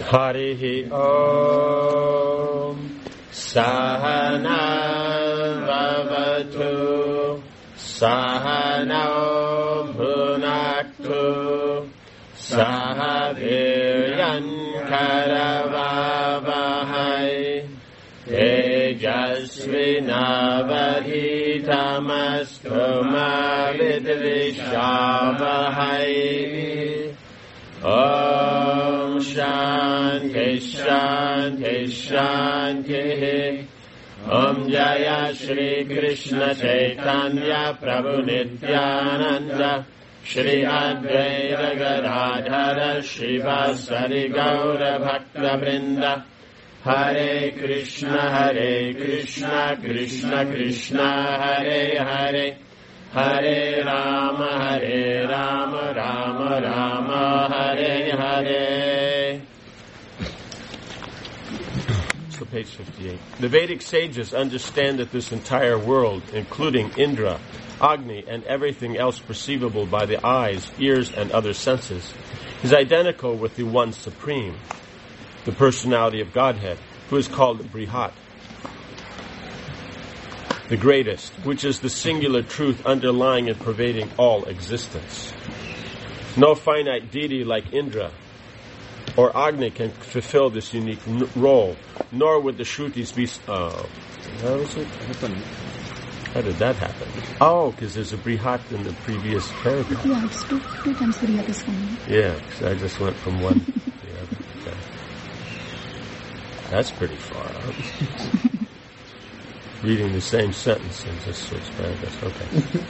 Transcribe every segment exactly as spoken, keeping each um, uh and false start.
Harihi Om Sahana Vavatu Sahana Bhunaktu Sahaviryan Karavavahai Tejasvinavadhitamastu ma vidvishavahai. Om Shanti Shanti Shanti. Om Jaya Shri Krishna Chaitanya Prabhu Nityananda Shri Advaita Gadadhara Shivasari Gaura Bhakta Vrinda. Hare Krishna Hare Krishna Krishna Krishna Hare Hare Hare Rama Hare Rama Rama Rama Hare Hare. So page fifty-eight. The Vedic sages understand that this entire world, including Indra, Agni, and everything else perceivable by the eyes, ears, and other senses, is identical with the One Supreme, the personality of Godhead, who is called Brihat, the greatest, which is the singular truth underlying and pervading all existence. No finite deity like Indra or Agni can fulfill this unique n- role, nor would the Shrutis be... Uh, how is it? How did that happen? Oh, because there's a Brihat in the previous paragraph. Yeah, it's two, two times Brihat is coming. Yeah, so I just went from one to the other. Okay. That's pretty far out. Reading the same sentence and just switch paragraphs. Okay.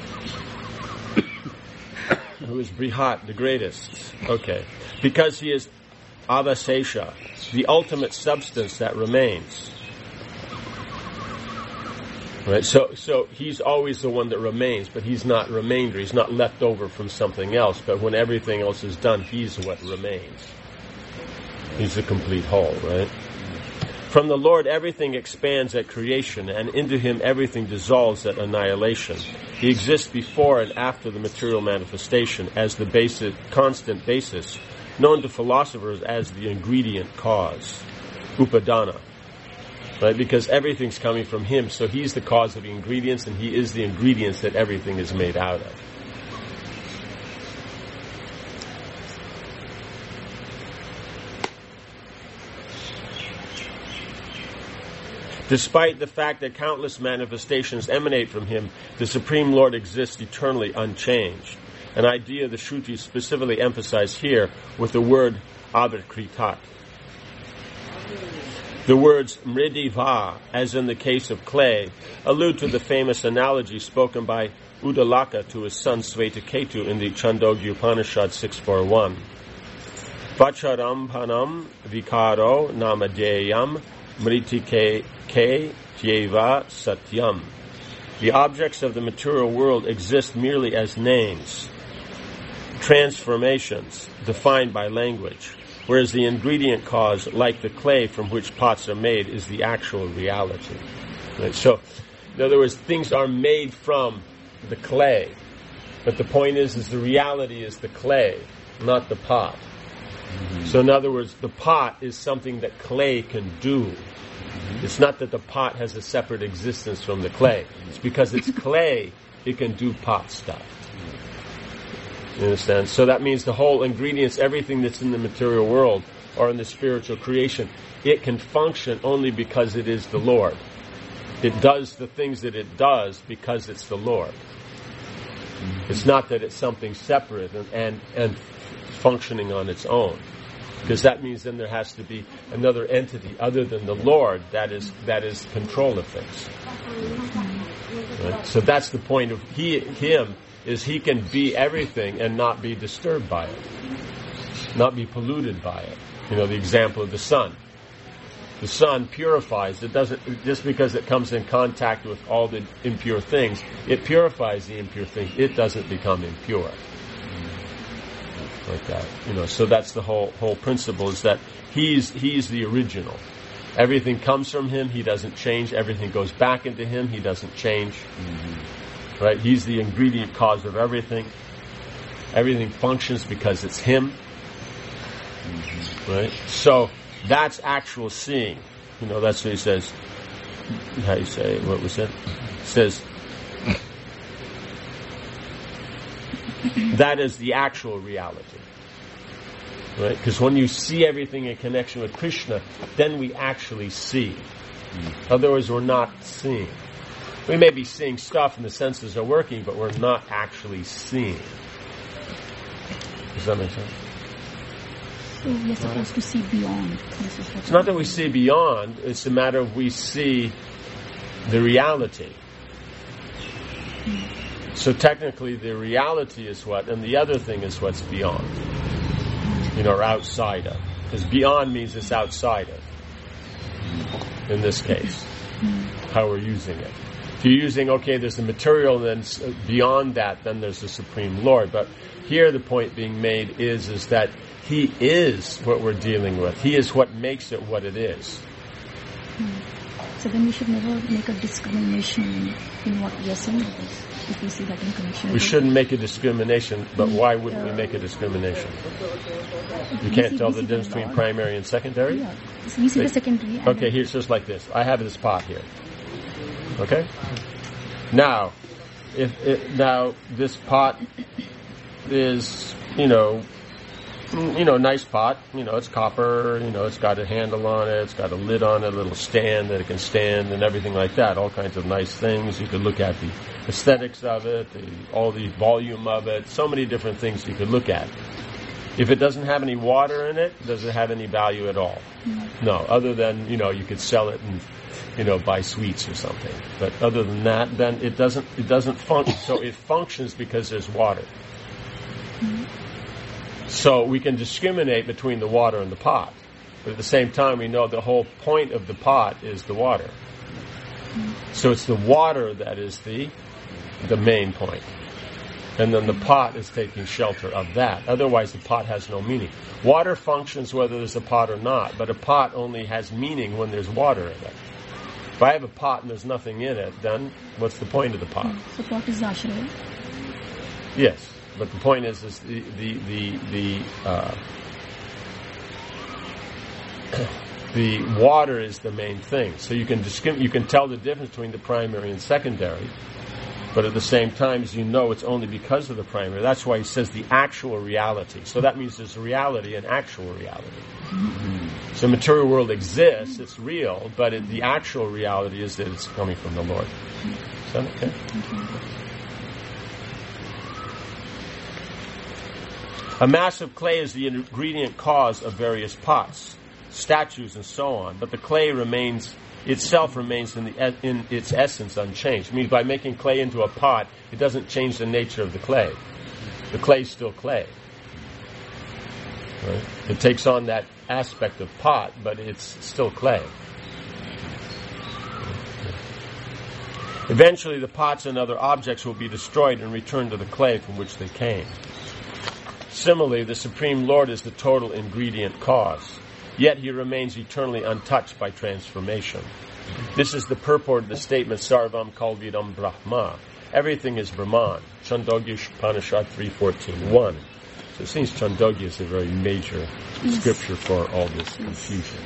Who is Brihat, the greatest? Okay. Because he is Avasesha, the ultimate substance that remains. Right? So, so he's always the one that remains, but he's not remainder. He's not left over from something else. But when everything else is done, he's what remains. He's the complete whole, right? From the Lord, everything expands at creation, and into him everything dissolves at annihilation. He exists before and after the material manifestation as the basic, constant basis, known to philosophers as the ingredient cause, upadana. Right? Because everything's coming from him, so he's the cause of the ingredients, and he is the ingredients that everything is made out of. Despite the fact that countless manifestations emanate from him, the Supreme Lord exists eternally unchanged, an idea the Shrutis specifically emphasize here with the word avikritat. The words mridiva, as in the case of clay, allude to the famous analogy spoken by Udalaka to his son Svetaketu in the Chandogya Upanishad six forty-one. Vacharampanam vikaro namadeyam mritike ke tyeva satyam. The objects of the material world exist merely as names, transformations defined by language, whereas the ingredient cause, like the clay from which pots are made, is the actual reality. Right? So, in other words, things are made from the clay, but the point is, is the reality is the clay, not the pot. Mm-hmm. So, in other words, the pot is something that clay can do. Mm-hmm. It's not that the pot has a separate existence from the clay. It's because it's clay, it can do pot stuff. You understand? So that means the whole ingredients, everything that's in the material world or in the spiritual creation, it can function only because it is the Lord. It does the things that it does because it's the Lord. Mm-hmm. It's not that it's something separate and, and, and functioning on its own. Because that means then there has to be another entity other than the Lord that is that is control of things. Right? So that's the point of he, him, is he can be everything and not be disturbed by it. Not be polluted by it. You know, the example of the sun. The sun purifies. It doesn't, just because it comes in contact with all the impure things, it purifies the impure things. It doesn't become impure. Like that, you know. So that's the whole whole principle, is that he's he's the original. Everything comes from him. He doesn't change. Everything goes back into him. He doesn't change. Mm-hmm. Right? He's the ingredient cause of everything. Everything functions because it's him. Mm-hmm. Right? So That's actual seeing. You know, that's what he says. How you say, what was it? He says, that is the actual reality. Right? Because when you see everything in connection with Krishna, then we actually see. Mm. Otherwise, we're not seeing. We may be seeing stuff and the senses are working, but we're not actually seeing. Does that make sense? So we're supposed to see beyond. It's not that we see beyond, it's a matter of we see the reality. Mm. So technically the reality is what, and the other thing is what's beyond. You know, or outside of. Because beyond means it's outside of. In this case. Mm. How we're using it. If you're using, okay, there's the material, then beyond that, then there's the Supreme Lord. But here the point being made is, is that He is what we're dealing with. He is what makes it what it is. So then we should never make a discrimination in what we are saying, because if we see that in connection. We shouldn't make a discrimination, but why wouldn't we make a discrimination? You can't tell the difference between primary and secondary? Yeah. So we see the secondary. Okay, here's just like this. I have this pot here. Okay? Now, if it, now this pot is, you know, you know, nice pot. You know, it's copper. You know, it's got a handle on it. It's got a lid on it, a little stand that it can stand, and everything like that. All kinds of nice things. You could look at the aesthetics of it, the, all the volume of it. So many different things you could look at. If it doesn't have any water in it, does it have any value at all? Mm-hmm. No, other than, you know, you could sell it and, you know, buy sweets or something. But other than that, then it doesn't it doesn't function. So it functions because there's water. Mm-hmm. So we can discriminate between the water and the pot. But at the same time, we know the whole point of the pot is the water. Mm-hmm. So it's the water that is the the main point. And then the pot is taking shelter of that. Otherwise, the pot has no meaning. Water functions whether there's a pot or not, but a pot only has meaning when there's water in it. If I have a pot and there's nothing in it, then what's the point of the pot? So pot is Ashraya? Yes, but the point is, is the the the the, uh, the water is the main thing. So you can discrim- you can tell the difference between the primary and secondary. But at the same time, you know it's only because of the primary. That's why he says the actual reality. So that means there's reality and actual reality. Mm-hmm. So material world exists, it's real, but it, the actual reality is that it's coming from the Lord. Is that okay? A mass of clay is the ingredient cause of various pots, statues, and so on. But the clay remains... itself remains in, the, in its essence unchanged. It means by making clay into a pot, it doesn't change the nature of the clay. The clay is still clay. Right? It takes on that aspect of pot, but it's still clay. Eventually, the pots and other objects will be destroyed and returned to the clay from which they came. Similarly, the Supreme Lord is the total ingredient cause. Yet he remains eternally untouched by transformation. This is the purport of the statement, Sarvam Kalvidam Brahma. Everything is Brahman. Chandogya Upanishad three fourteen one. So it seems Chandogya is a very major scripture for all this confusion.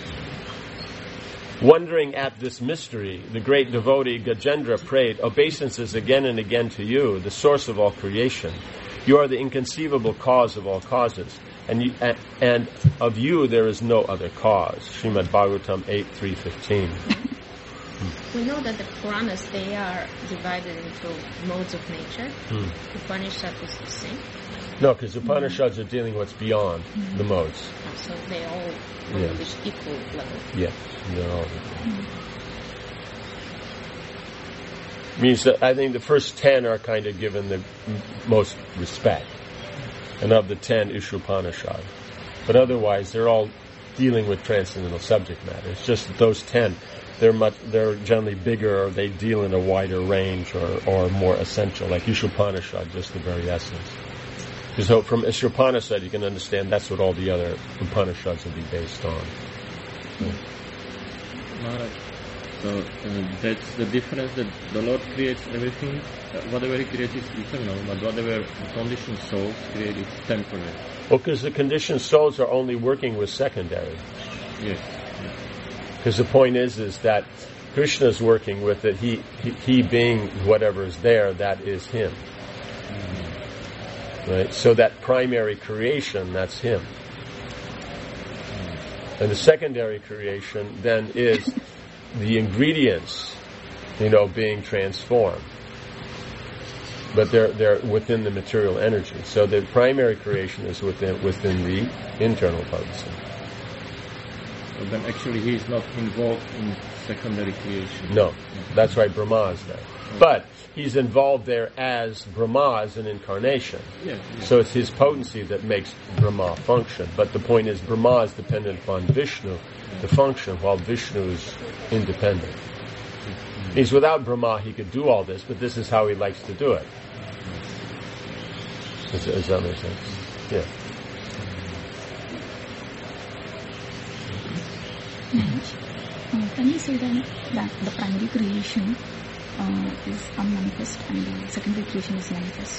Wondering at this mystery, the great devotee Gajendra prayed, obeisances again and again to you, the source of all creation. You are the inconceivable cause of all causes. And, you, and and of you there is no other cause. Srimad Bhagavatam eight three fifteen. We know that the Puranas, they are divided into modes of nature. Hmm. Upanishad is the same. No, because Upanishads are dealing with what's beyond hmm. the modes. So they all on yeah. this equal level. Yes, they're all equal. Hmm. Means that I think the first ten are kind of given the m- most respect. And of the ten, Ishupanishad. But otherwise, they're all dealing with transcendental subject matter. It's just that those ten, they're much, they're generally bigger, or they deal in a wider range, or, or more essential. Like Ishupanishad, just the very essence. So from Ishupanishad, you can understand that's what all the other Upanishads will be based on. Yeah. Maharaj, so uh, that's the difference that the Lord creates everything. Uh, whatever He creates is eternal, but whatever conditioned souls create is temporary. Well, because the conditioned souls are only working with secondary. Yes. Because the point is, is that Krishna is working with it. He, he, he being whatever is there, that is him. Mm-hmm. Right? So that primary creation, that's him. Mm-hmm. And the secondary creation then is the ingredients, you know, being transformed. But they're they're within the material energy. So the primary creation is within within the internal potency. But then actually he is not involved in secondary creation. No, that's right. Brahma is there, but he's involved there as Brahma, as an incarnation. Yeah, yeah. So it's his potency that makes Brahma function. But the point is, Brahma is dependent upon Vishnu to function, while Vishnu is independent. Mm-hmm. He's without Brahma, he could do all this, but this is how he likes to do it. Does, does that make sense? Yeah. Uh, can you say then that the primary creation uh, is unmanifest and the secondary creation is manifest?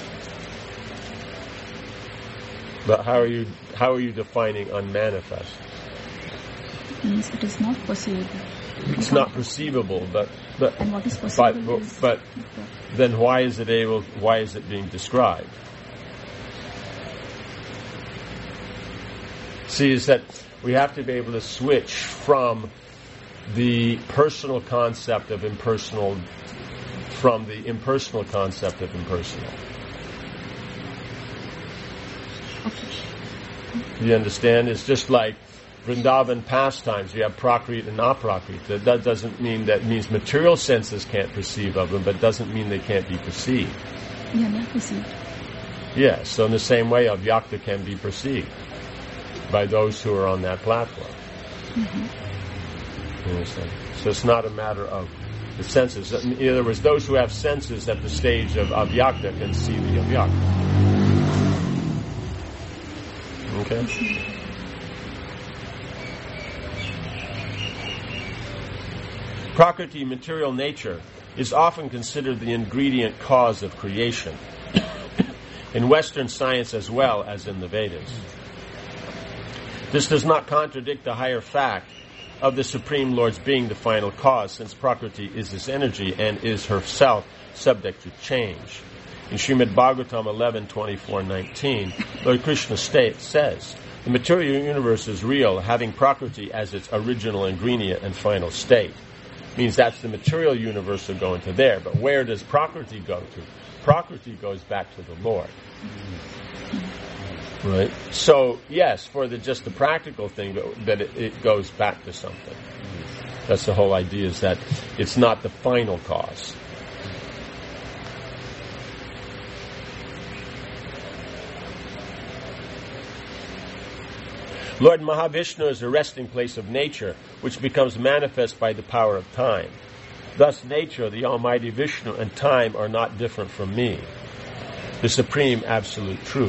But how are you how are you defining unmanifest? Means it is not perceivable. It's not perceivable, but but and what is perceivable but, is but then why is it able? Why is it being described? See, is that we have to be able to switch from the personal concept of impersonal, from the impersonal concept of impersonal. Okay. You understand? It's just like Vrindavan pastimes. You have Prakrit and Aprakrit. That, that doesn't mean that means material senses can't perceive of them, but doesn't mean they can't be perceived. Yeah, they are perceived. Yes, so in the same way, Avyakta can be perceived by those who are on that platform. Mm-hmm. You understand? So it's not a matter of the senses. In other words, those who have senses at the stage of Avyakta can see the Avyakta. Okay? Prakriti, material nature, is often considered the ingredient cause of creation, in Western science as well as in the Vedas. This does not contradict the higher fact of the Supreme Lord's being the final cause, since Prakriti is his energy and is herself subject to change. In Srimad Bhagavatam eleven twenty-four nineteen, Lord Krishna state, says, the material universe is real, having Prakriti as its original ingredient and final state. Means that's the material universe will go into there. But where does Prakriti go to? Prakriti goes back to the Lord. Right? So, yes, for the just the practical thing, but, but it, it goes back to something. That's the whole idea, is that it's not the final cause. Lord Mahavishnu is the resting place of nature, which becomes manifest by the power of time. Thus nature, the Almighty Vishnu, and time are not different from me, the supreme absolute truth.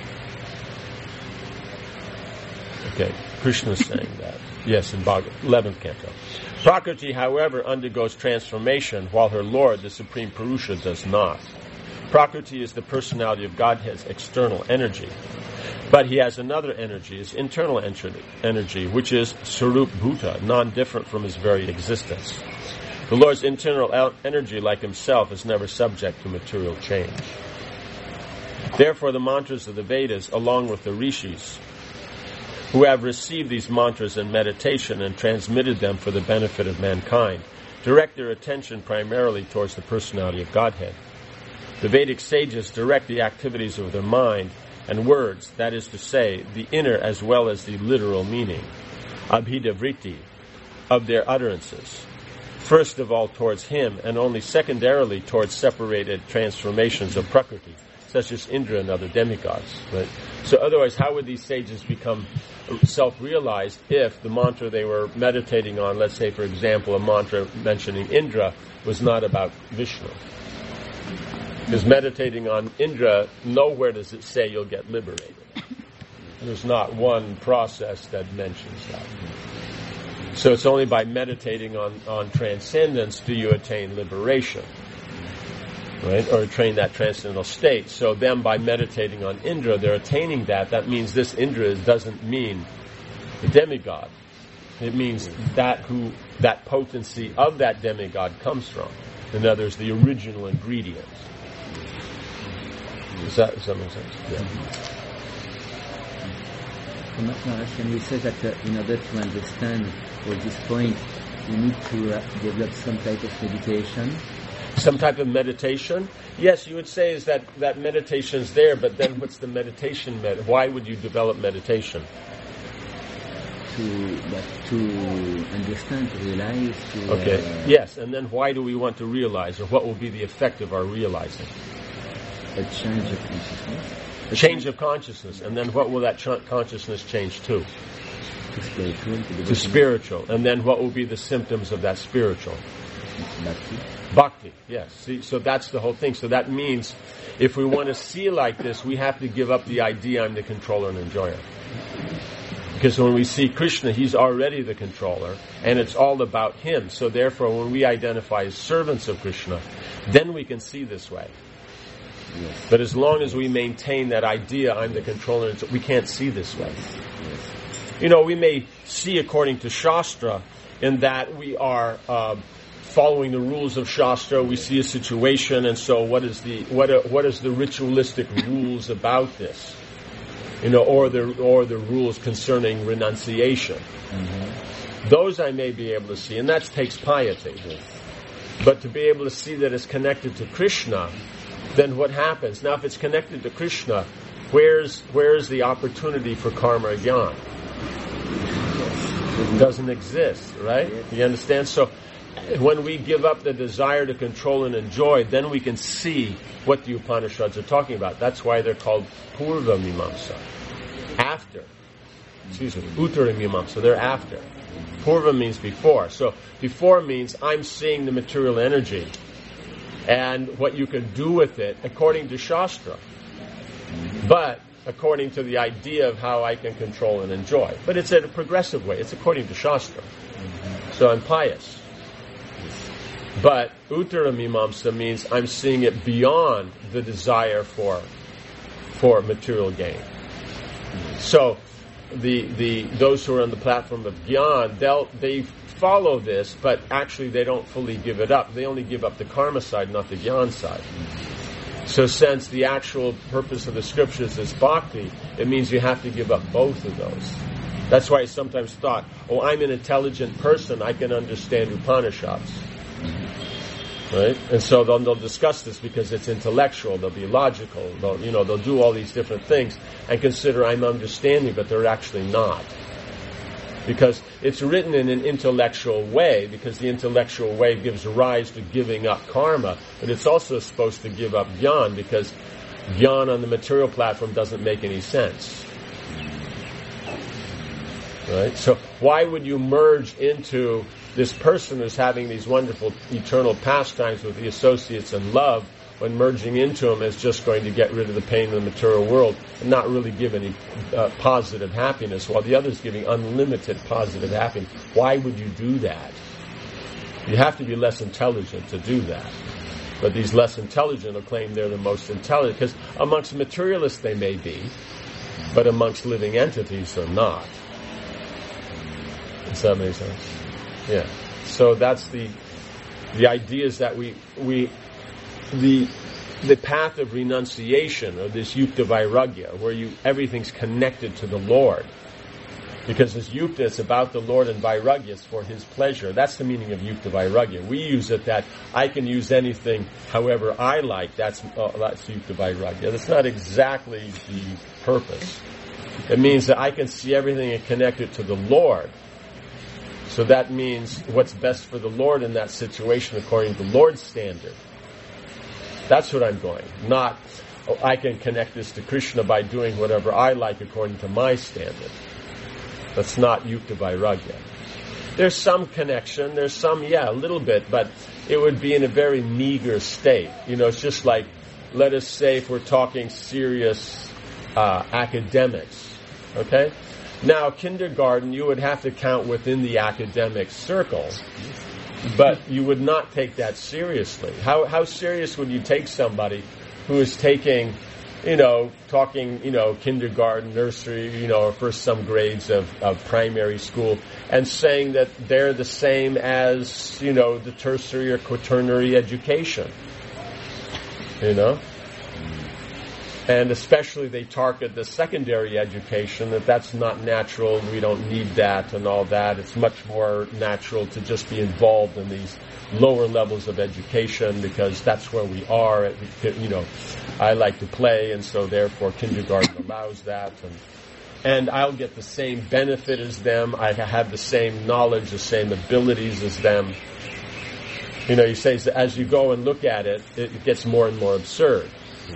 Okay, Krishna is saying that. Yes, in Bhagavad, eleventh canto. Prakriti, however, undergoes transformation, while her Lord, the Supreme Purusha, does not. Prakriti is the personality of Godhead's external energy. But he has another energy, his internal energy, which is Sarup Bhuta, non-different from his very existence. The Lord's internal energy, like himself, is never subject to material change. Therefore, the mantras of the Vedas, along with the rishis, who have received these mantras in meditation and transmitted them for the benefit of mankind, direct their attention primarily towards the personality of Godhead. The Vedic sages direct the activities of their mind and words, that is to say, the inner as well as the literal meaning, abhidavritti, of their utterances, first of all towards him, and only secondarily towards separated transformations of Prakriti, such as Indra and other demigods. Right? So otherwise, how would these sages become self-realized if the mantra they were meditating on, let's say, for example, a mantra mentioning Indra, was not about Vishnu? Because meditating on Indra, nowhere does it say you'll get liberated. There's not one process that mentions that. So it's only by meditating on, on transcendence do you attain liberation, right? Or attain that transcendental state. So then by meditating on Indra, they're attaining that. That means this Indra doesn't mean the demigod. It means that who that potency of that demigod comes from. In other words, the original ingredient. Does that, does that make sense? Yeah. Maharaj, can we say that uh, in order to understand all this point, you need to uh, develop some type of meditation? Some type of meditation? Yes, you would say is that, that meditation's there, but then what's the meditation? Med- why would you develop meditation? To, but to understand, to realize, to... Okay, uh, yes, and then why do we want to realize, or what will be the effect of our realizing? A change of consciousness. A change of consciousness, and then what will that ch- consciousness change to? To spiritual. To, to spiritual, and then what will be the symptoms of that spiritual? Bhakti. Bhakti, yes. See, so that's the whole thing. So that means if we want to see like this, we have to give up the idea I'm the controller and enjoyer. Because when we see Krishna, he's already the controller, and it's all about him. So therefore, when we identify as servants of Krishna, then we can see this way. Yes. But as long as we maintain that idea, I'm the controller, we can't see this way. Yes. You know, we may see according to Shastra in that we are uh, following the rules of Shastra. We see a situation, and so what is the what are, what is the ritualistic rules about this? You know, or the or the rules concerning renunciation. Mm-hmm. Those I may be able to see, and that takes piety. Yes. But to be able to see that it's connected to Krishna, then what happens? Now, if it's connected to Krishna, where's where's the opportunity for karma jnana? It doesn't exist, right? You understand? So, when we give up the desire to control and enjoy, then we can see what the Upanishads are talking about. That's why they're called Purva Mimamsa. After. Excuse me. Uttara Mimamsa. They're after. Purva means before. So, before means I'm seeing the material energy and what you can do with it according to Shastra. But according to the idea of how I can control and enjoy. But it's in a progressive way. It's according to Shastra. So I'm pious. But Uttara Mimamsa means I'm seeing it beyond the desire for for material gain. So the the those who are on the platform of Gyan, they'll they follow this, but actually they don't fully give it up. They only give up the karma side, not the Gyan side. So since the actual purpose of the scriptures is bhakti, it means you have to give up both of those. That's why I sometimes thought, oh, I'm an intelligent person, I can understand Upanishads. Right? And so they'll, they'll discuss this because it's intellectual, they'll be logical, they'll, you know, they'll do all these different things and consider I'm understanding, but they're actually not. Because it's written in an intellectual way, because the intellectual way gives rise to giving up karma, but it's also supposed to give up jnana, because jnana on the material platform doesn't make any sense. Right? So why would you merge into this person who's having these wonderful eternal pastimes with the associates and love, when merging into him is just going to get rid of the pain of the material world and not really give any uh, positive happiness, while the other's giving unlimited positive happiness? Why would you do that? You have to be less intelligent to do that. But these less intelligent will claim they're the most intelligent, because amongst materialists they may be, but amongst living entities they're not. Does that make sense? Yeah. So that's the the idea is that we we the the path of renunciation, or this yukta vairagya, where you everything's connected to the Lord, because this yukta is about the Lord and vairagya is for His pleasure. That's the meaning of yukta vairagya. We use it that I can use anything however I like. That's uh, that's yukta vairagya. That's not exactly the purpose. It means that I can see everything and connect it to the Lord. So that means what's best for the Lord in that situation according to the Lord's standard. That's what I'm going. Not, oh, I can connect this to Krishna by doing whatever I like according to my standard. That's not yukta vairagya. There's some connection, there's some, yeah, a little bit, but it would be in a very meager state. You know, it's just like, let us say if we're talking serious uh, academics, okay? Now, kindergarten, you would have to count within the academic circle, but you would not take that seriously. How how serious would you take somebody who is taking you know, talking, you know, kindergarten, nursery, you know, or first some grades of, of primary school, and saying that they're the same as, you know, the tertiary or quaternary education. You know? And especially they target the secondary education, that that's not natural, we don't need that and all that. It's much more natural to just be involved in these lower levels of education because that's where we are. You know, I like to play, and so therefore kindergarten allows that. And, and I'll get the same benefit as them. I have the same knowledge, the same abilities as them. You know, you say, as you go and look at it, it gets more and more absurd.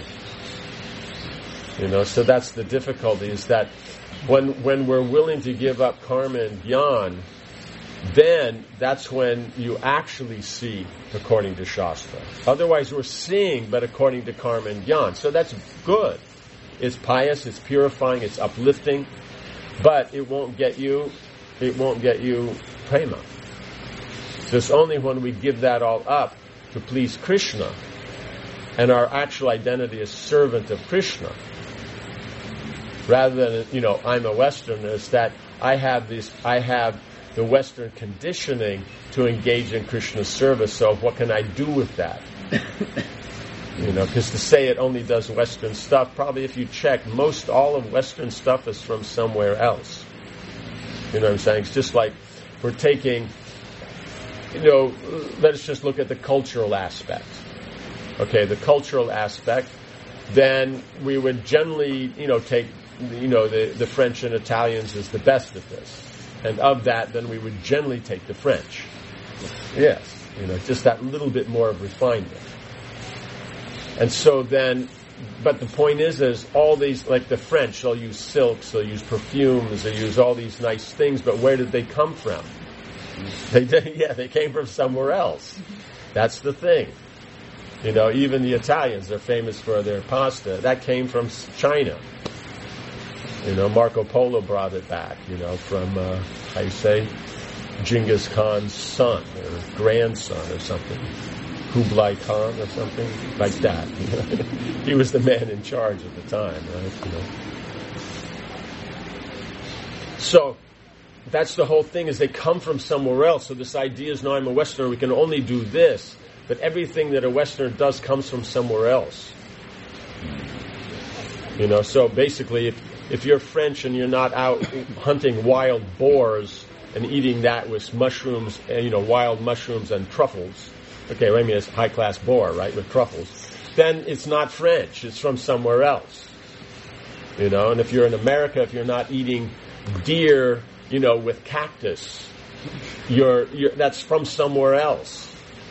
You know, so that's the difficulty, is that when when we're willing to give up karma and jnana, then that's when you actually see according to Shastra. Otherwise we're seeing, but according to karma and jnana. So that's good. It's pious, it's purifying, it's uplifting, but it won't get you, it won't get you prema. So it's only when we give that all up to please Krishna, and our actual identity is servant of Krishna, rather than, you know, I'm a Westerner, is that I have this, I have the Western conditioning to engage in Krishna's service, so what can I do with that? You know, because to say it only does Western stuff, probably if you check, most all of Western stuff is from somewhere else. You know what I'm saying? It's just like we're taking, you know, let's just look at the cultural aspect. Okay, the cultural aspect, then we would generally, you know, take, you know, the, the French and Italians as the best at this. And of that, then we would generally take the French. Yes, you know, just that little bit more of refinement. And so then, but the point is, is all these, like the French, they'll use silks, they'll use perfumes, they use all these nice things, but where did they come from? They did, yeah, they came from somewhere else. That's the thing. You know, even the Italians are famous for their pasta. That came from China. You know, Marco Polo brought it back, you know, from, uh, how you say, Genghis Khan's son or grandson or something. Kublai Khan or something like that. You know? He was the man in charge at the time, right? You know. So, that's the whole thing, is they come from somewhere else. So this idea is, no, I'm a Westerner, we can only do this. But everything that a Westerner does comes from somewhere else. You know, so basically, if if you're French and you're not out hunting wild boars and eating that with mushrooms, you know, wild mushrooms and truffles, okay, well, I mean, it's a high-class boar, right, with truffles, then it's not French, it's from somewhere else. You know, and if you're in America, if you're not eating deer, you know, with cactus, you're, you're that's from somewhere else.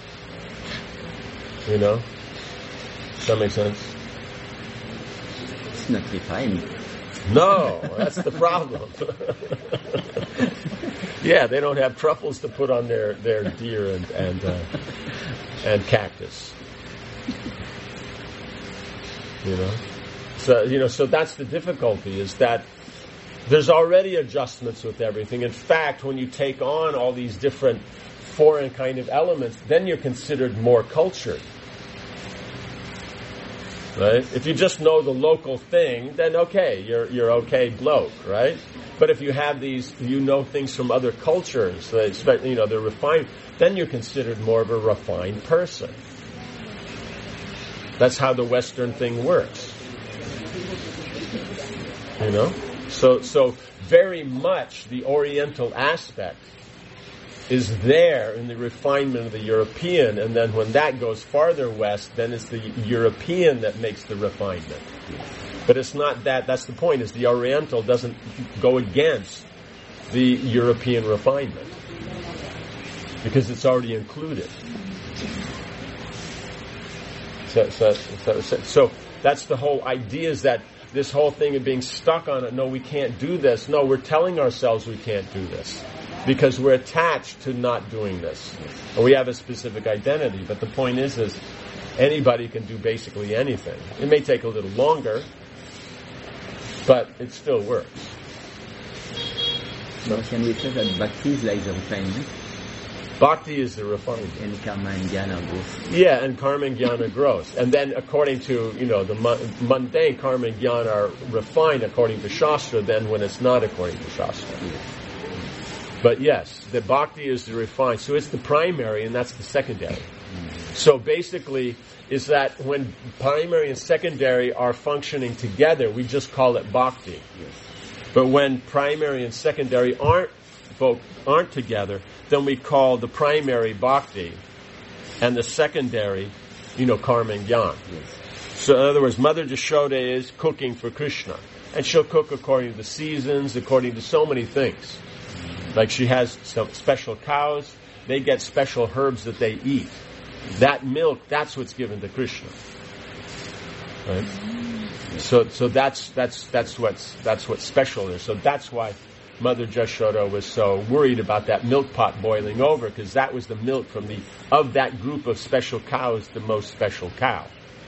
You know? Does that make sense? It's not refined. No, that's the problem. Yeah, they don't have truffles to put on their, their deer and and, uh, and cactus. You know? So, you know, so that's the difficulty, is that there's already adjustments with everything. In fact, when you take on all these different foreign kind of elements, then you're considered more cultured. Right? If you just know the local thing, then okay, you're you're okay bloke, right? But if you have these, you know things from other cultures, they expect, you know, they're refined, then you're considered more of a refined person. That's how the Western thing works. You know? So so very much the Oriental aspect is there in the refinement of the European, and then when that goes farther west, then it's the European that makes the refinement. But it's not that, that's the point, is the Oriental doesn't go against the European refinement, because it's already included. So, so, so, so, so that's the whole idea, is that this whole thing of being stuck on it, no, we can't do this. No, we're telling ourselves we can't do this, because we're attached to not doing this. And we have a specific identity. But the point is, is anybody can do basically anything. It may take a little longer, but it still works. So can we say that bhakti is like the refinement? Bhakti is the refined. And karma and jnana grows. Yeah, and karma and jnana grows. And then according to, you know, the mundane, karma and jnana are refined according to Shastra, then when it's not according to Shastra. Yes. But yes, the bhakti is the refined. So it's the primary and that's the secondary. Mm-hmm. So basically, is that when primary and secondary are functioning together, we just call it bhakti. Yes. But when primary and secondary aren't both aren't together, then we call the primary bhakti and the secondary, you know, karma and jnana. Yes. So in other words, Mother Jashoda is cooking for Krishna. And she'll cook according to the seasons, according to so many things. Like she has some special cows, they get special herbs that they eat. That milk, that's what's given to Krishna. Right? So so that's that's that's what's that's what's special there. So that's why Mother Jashoda was so worried about that milk pot boiling over, because that was the milk from the of that group of special cows, the most special cow.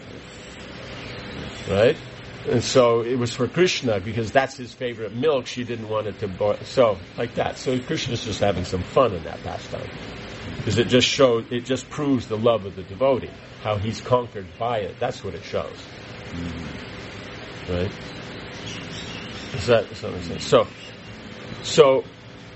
Right? And so it was for Krishna, because that's his favorite milk. She didn't want it to boil. So, like that. So Krishna's just having some fun in that pastime. Because it just shows, it just proves the love of the devotee. How he's conquered by it. That's what it shows. Mm-hmm. Right? Is that, is that what I'm saying? So, so,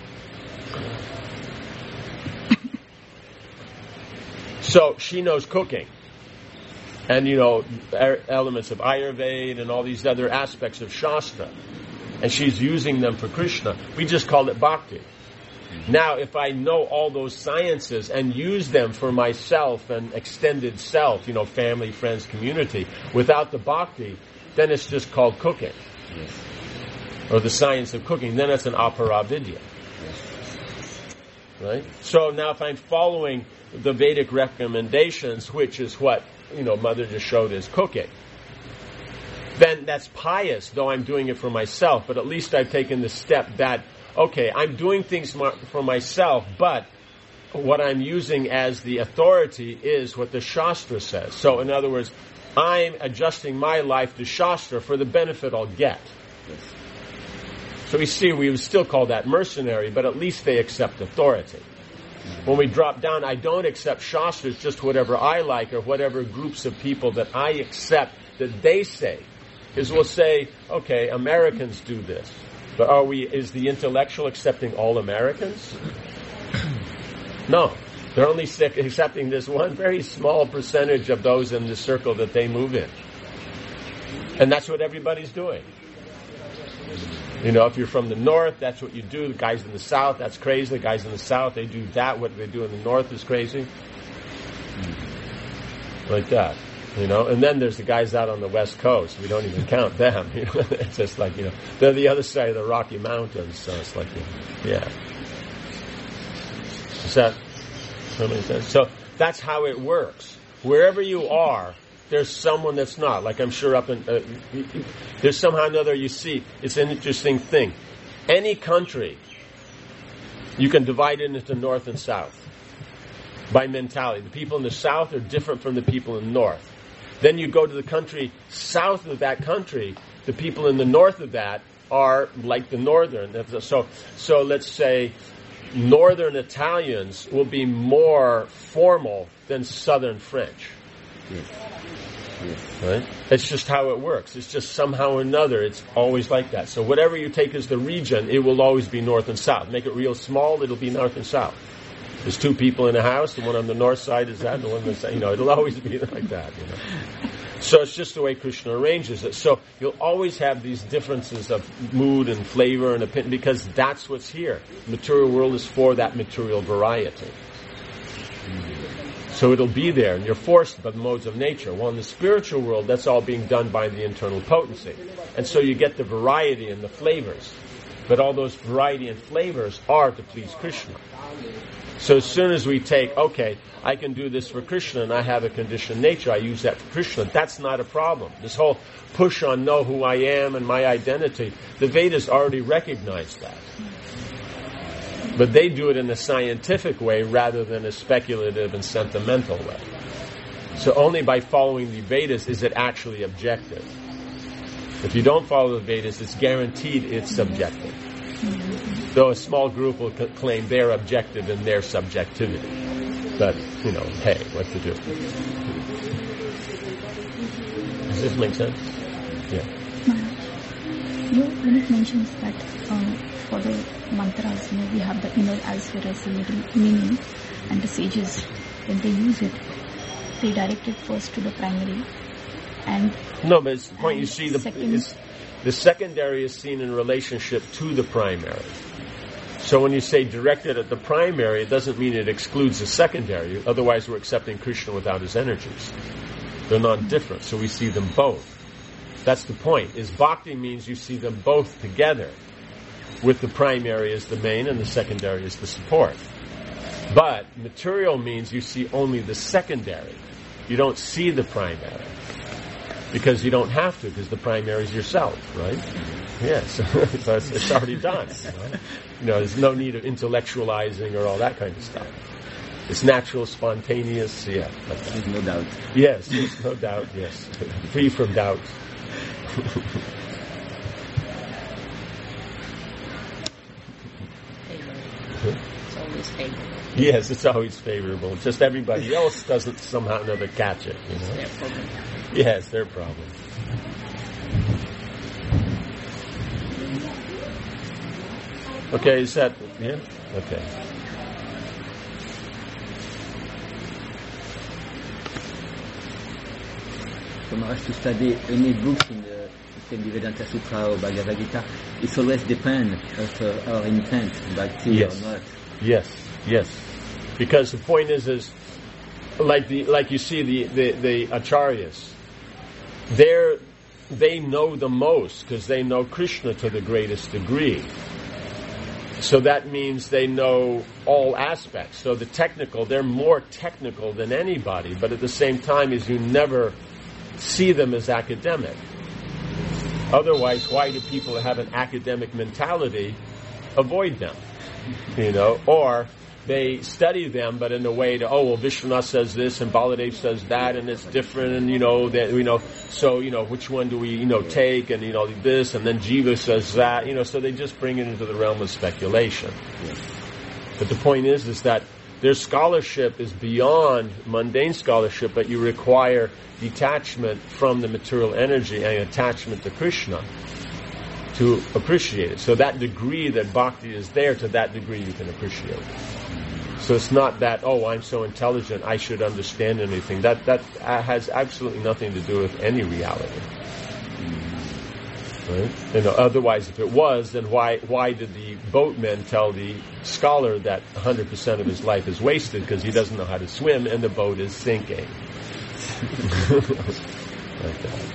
so she knows cooking. And, you know, elements of Ayurveda and all these other aspects of Shastra. And she's using them for Krishna. We just call it bhakti. Now, if I know all those sciences and use them for myself and extended self, you know, family, friends, community, without the bhakti, then it's just called cooking. Yes. Or the science of cooking. Then it's an aparavidya. Yes. Right? So now if I'm following the Vedic recommendations, which is what, you know, Mother Jashoda is cooking, then that's pious, though I'm doing it for myself. But at least I've taken the step that, okay, I'm doing things for myself, but what I'm using as the authority is what the Shastra says. So, in other words, I'm adjusting my life to Shastra for the benefit I'll get. Yes. So we see, we would still call that mercenary, but at least they accept authority. When we drop down, I don't accept Shastra, it's just whatever I like or whatever groups of people that I accept that they say. Because we'll say, okay, Americans do this. But are we, is the intellectual accepting all Americans? No. They're only accepting this one very small percentage of those in the circle that they move in. And that's what everybody's doing. You know, if you're from the north, that's what you do. The guys in the south, that's crazy. The guys in the south, they do that. What they do in the north is crazy. Like that. You know, and then there's the guys out on the west coast. We don't even count them. You know, it's just like, you know, they're the other side of the Rocky Mountains. So it's like, yeah. Does that make sense? So that's how it works. Wherever you are, there's someone that's not. Like I'm sure up in, uh, there's somehow or another you see. It's an interesting thing. Any country, you can divide it into north and south by mentality. The people in the south are different from the people in the north. Then you go to the country south of that country, the people in the north of that are like the northern. So, so let's say northern Italians will be more formal than southern French. Yes. Yes. Right? It's just how it works. It's just somehow or another, it's always like that. So whatever you take as the region, it will always be north and south. Make it real small, it'll be north and south. There's two people in a house, the one on the north side is that, the one on the south, you know, it'll always be like that, you know. So it's just the way Krishna arranges it. So you'll always have these differences of mood and flavor and opinion, because that's what's here. The material world is for that material variety. So it'll be there, and you're forced by the modes of nature. Well, in the spiritual world, that's all being done by the internal potency. And so you get the variety and the flavors. But all those variety and flavors are to please Krishna. So as soon as we take, okay, I can do this for Krishna and I have a conditioned nature, I use that for Krishna, that's not a problem. This whole push on know who I am and my identity, the Vedas already recognize that. But they do it in a scientific way rather than a speculative and sentimental way. So only by following the Vedas is it actually objective. If you don't follow the Vedas, it's guaranteed it's subjective. Though a small group will c- claim their objective and their subjectivity. But, you know, hey, what to do? Does this make sense? Yeah. Maharaj, you know, when it mentions that um, for the mantras, you know, we have the inner as well as the middle meaning, and the sages, when they use it, they direct it first to the primary. And no, but it's the point you see the second, is, the secondary is seen in relationship to the primary. So when you say directed at the primary, it doesn't mean it excludes the secondary. Otherwise, we're accepting Krishna without his energies. They're non-different, so we see them both. That's the point. Is bhakti means you see them both together, with the primary as the main and the secondary as the support. But material means you see only the secondary. You don't see the primary. Because you don't have to, because the primary is yourself, right? Yes, so it's, it's already done. You know? You know, there's no need of intellectualizing or all that kind of stuff. It's natural, spontaneous, yeah. Like that. There's no doubt. Yes, there's no doubt, yes. Free from doubt. It's always favorable. Yes, it's always favorable. Just everybody else doesn't somehow or another catch it, you know? Their problem. Yes, their problem. Okay, is that, yeah? Okay. So Maharaj, to study any books in the same Vedanta Sutra or Bhagavad Gita, it always depends of uh, our intent, bhakti Yes. or not. Yes, yes. Because the point is, is like the like you see the the, the acharyas, they're they know the most because they know Krishna to the greatest degree. So that means they know all aspects. So the technical, they're more technical than anybody, but at the same time, is you never see them as academic. Otherwise, why do people who have an academic mentality avoid them? You know, or they study them, but in a way to, oh, well, Vishwanath says this and Baladev says that, and it's different, and you know, that, you know, so, you know, which one do we, you know, take, and, you know, this, and then Jiva says that, you know, so they just bring it into the realm of speculation. Yeah. But the point is, is that their scholarship is beyond mundane scholarship, but you require detachment from the material energy and attachment to Krishna to appreciate it. So that degree that bhakti is there, to that degree you can appreciate it. So it's not that, oh, I'm so intelligent, I should understand anything. That that has absolutely nothing to do with any reality. Right? You know, otherwise, if it was, then why why did the boatman tell the scholar that one hundred percent of his life is wasted because he doesn't know how to swim and the boat is sinking? Like that.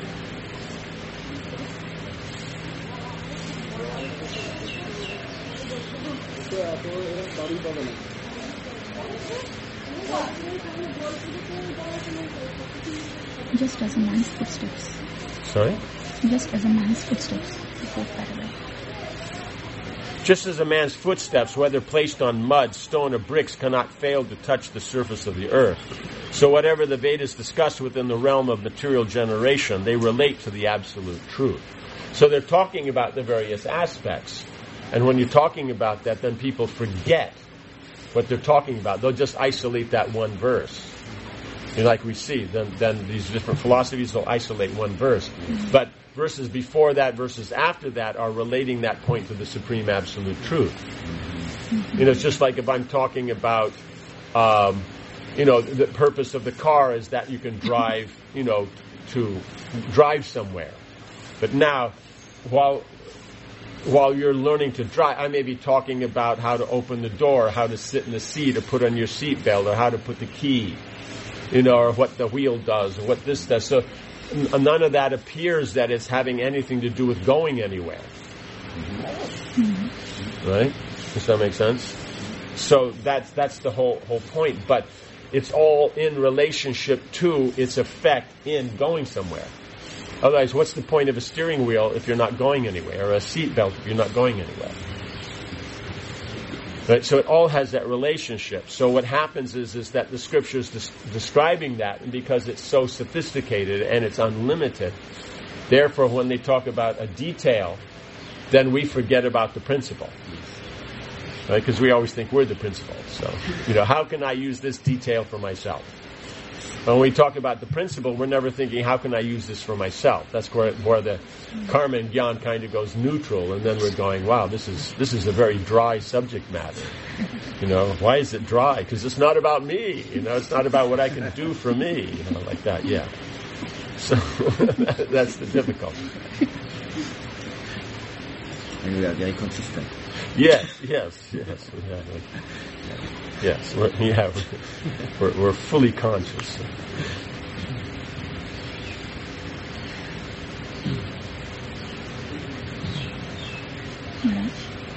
Just as a man's footsteps. Sorry? Just as a man's footsteps, the fourth paragraph. Just as a man's footsteps, whether placed on mud, stone, or bricks, cannot fail to touch the surface of the earth, so whatever the Vedas discuss within the realm of material generation, they relate to the absolute truth. So they're talking about the various aspects. And when you're talking about that, then people forget what they're talking about. They'll just isolate that one verse. You know, like we see, then, then these different philosophies will isolate one verse. Mm-hmm. But verses before that, verses after that are relating that point to the supreme absolute truth. Mm-hmm. You know, it's just like if I'm talking about, um, you know, the purpose of the car is that you can drive, you know, to drive somewhere. But now, while while you're learning to drive, I may be talking about how to open the door, how to sit in the seat, or put on your seatbelt, or how to put the key, you know, or what the wheel does, or what this does. So none of that appears that it's having anything to do with going anywhere. Mm-hmm. Right? Does that make sense? So that's that's the whole whole point. But it's all in relationship to its effect in going somewhere. Otherwise, what's the point of a steering wheel if you're not going anywhere, or a seat belt if you're not going anywhere? Right? So it all has that relationship. So what happens is, is that the scripture is des- describing that, and because it's so sophisticated and it's unlimited, therefore when they talk about a detail, then we forget about the principle. right? Because we always think we're the principal. So, you know, how can I use this detail for myself? When we talk about the principle, we're never thinking, how can I use this for myself? That's where, where the karma and gyan kind of goes neutral, and then we're going, wow, this is this is a very dry subject matter. You know, why is it dry? Because it's not about me. You know, it's not about what I can do for me. You know, like that. Yeah. So that, that's the difficulty. And we are very consistent. Yes, yes, yes. We have, yes, we're, yeah, we're, we're fully conscious. Maharaj,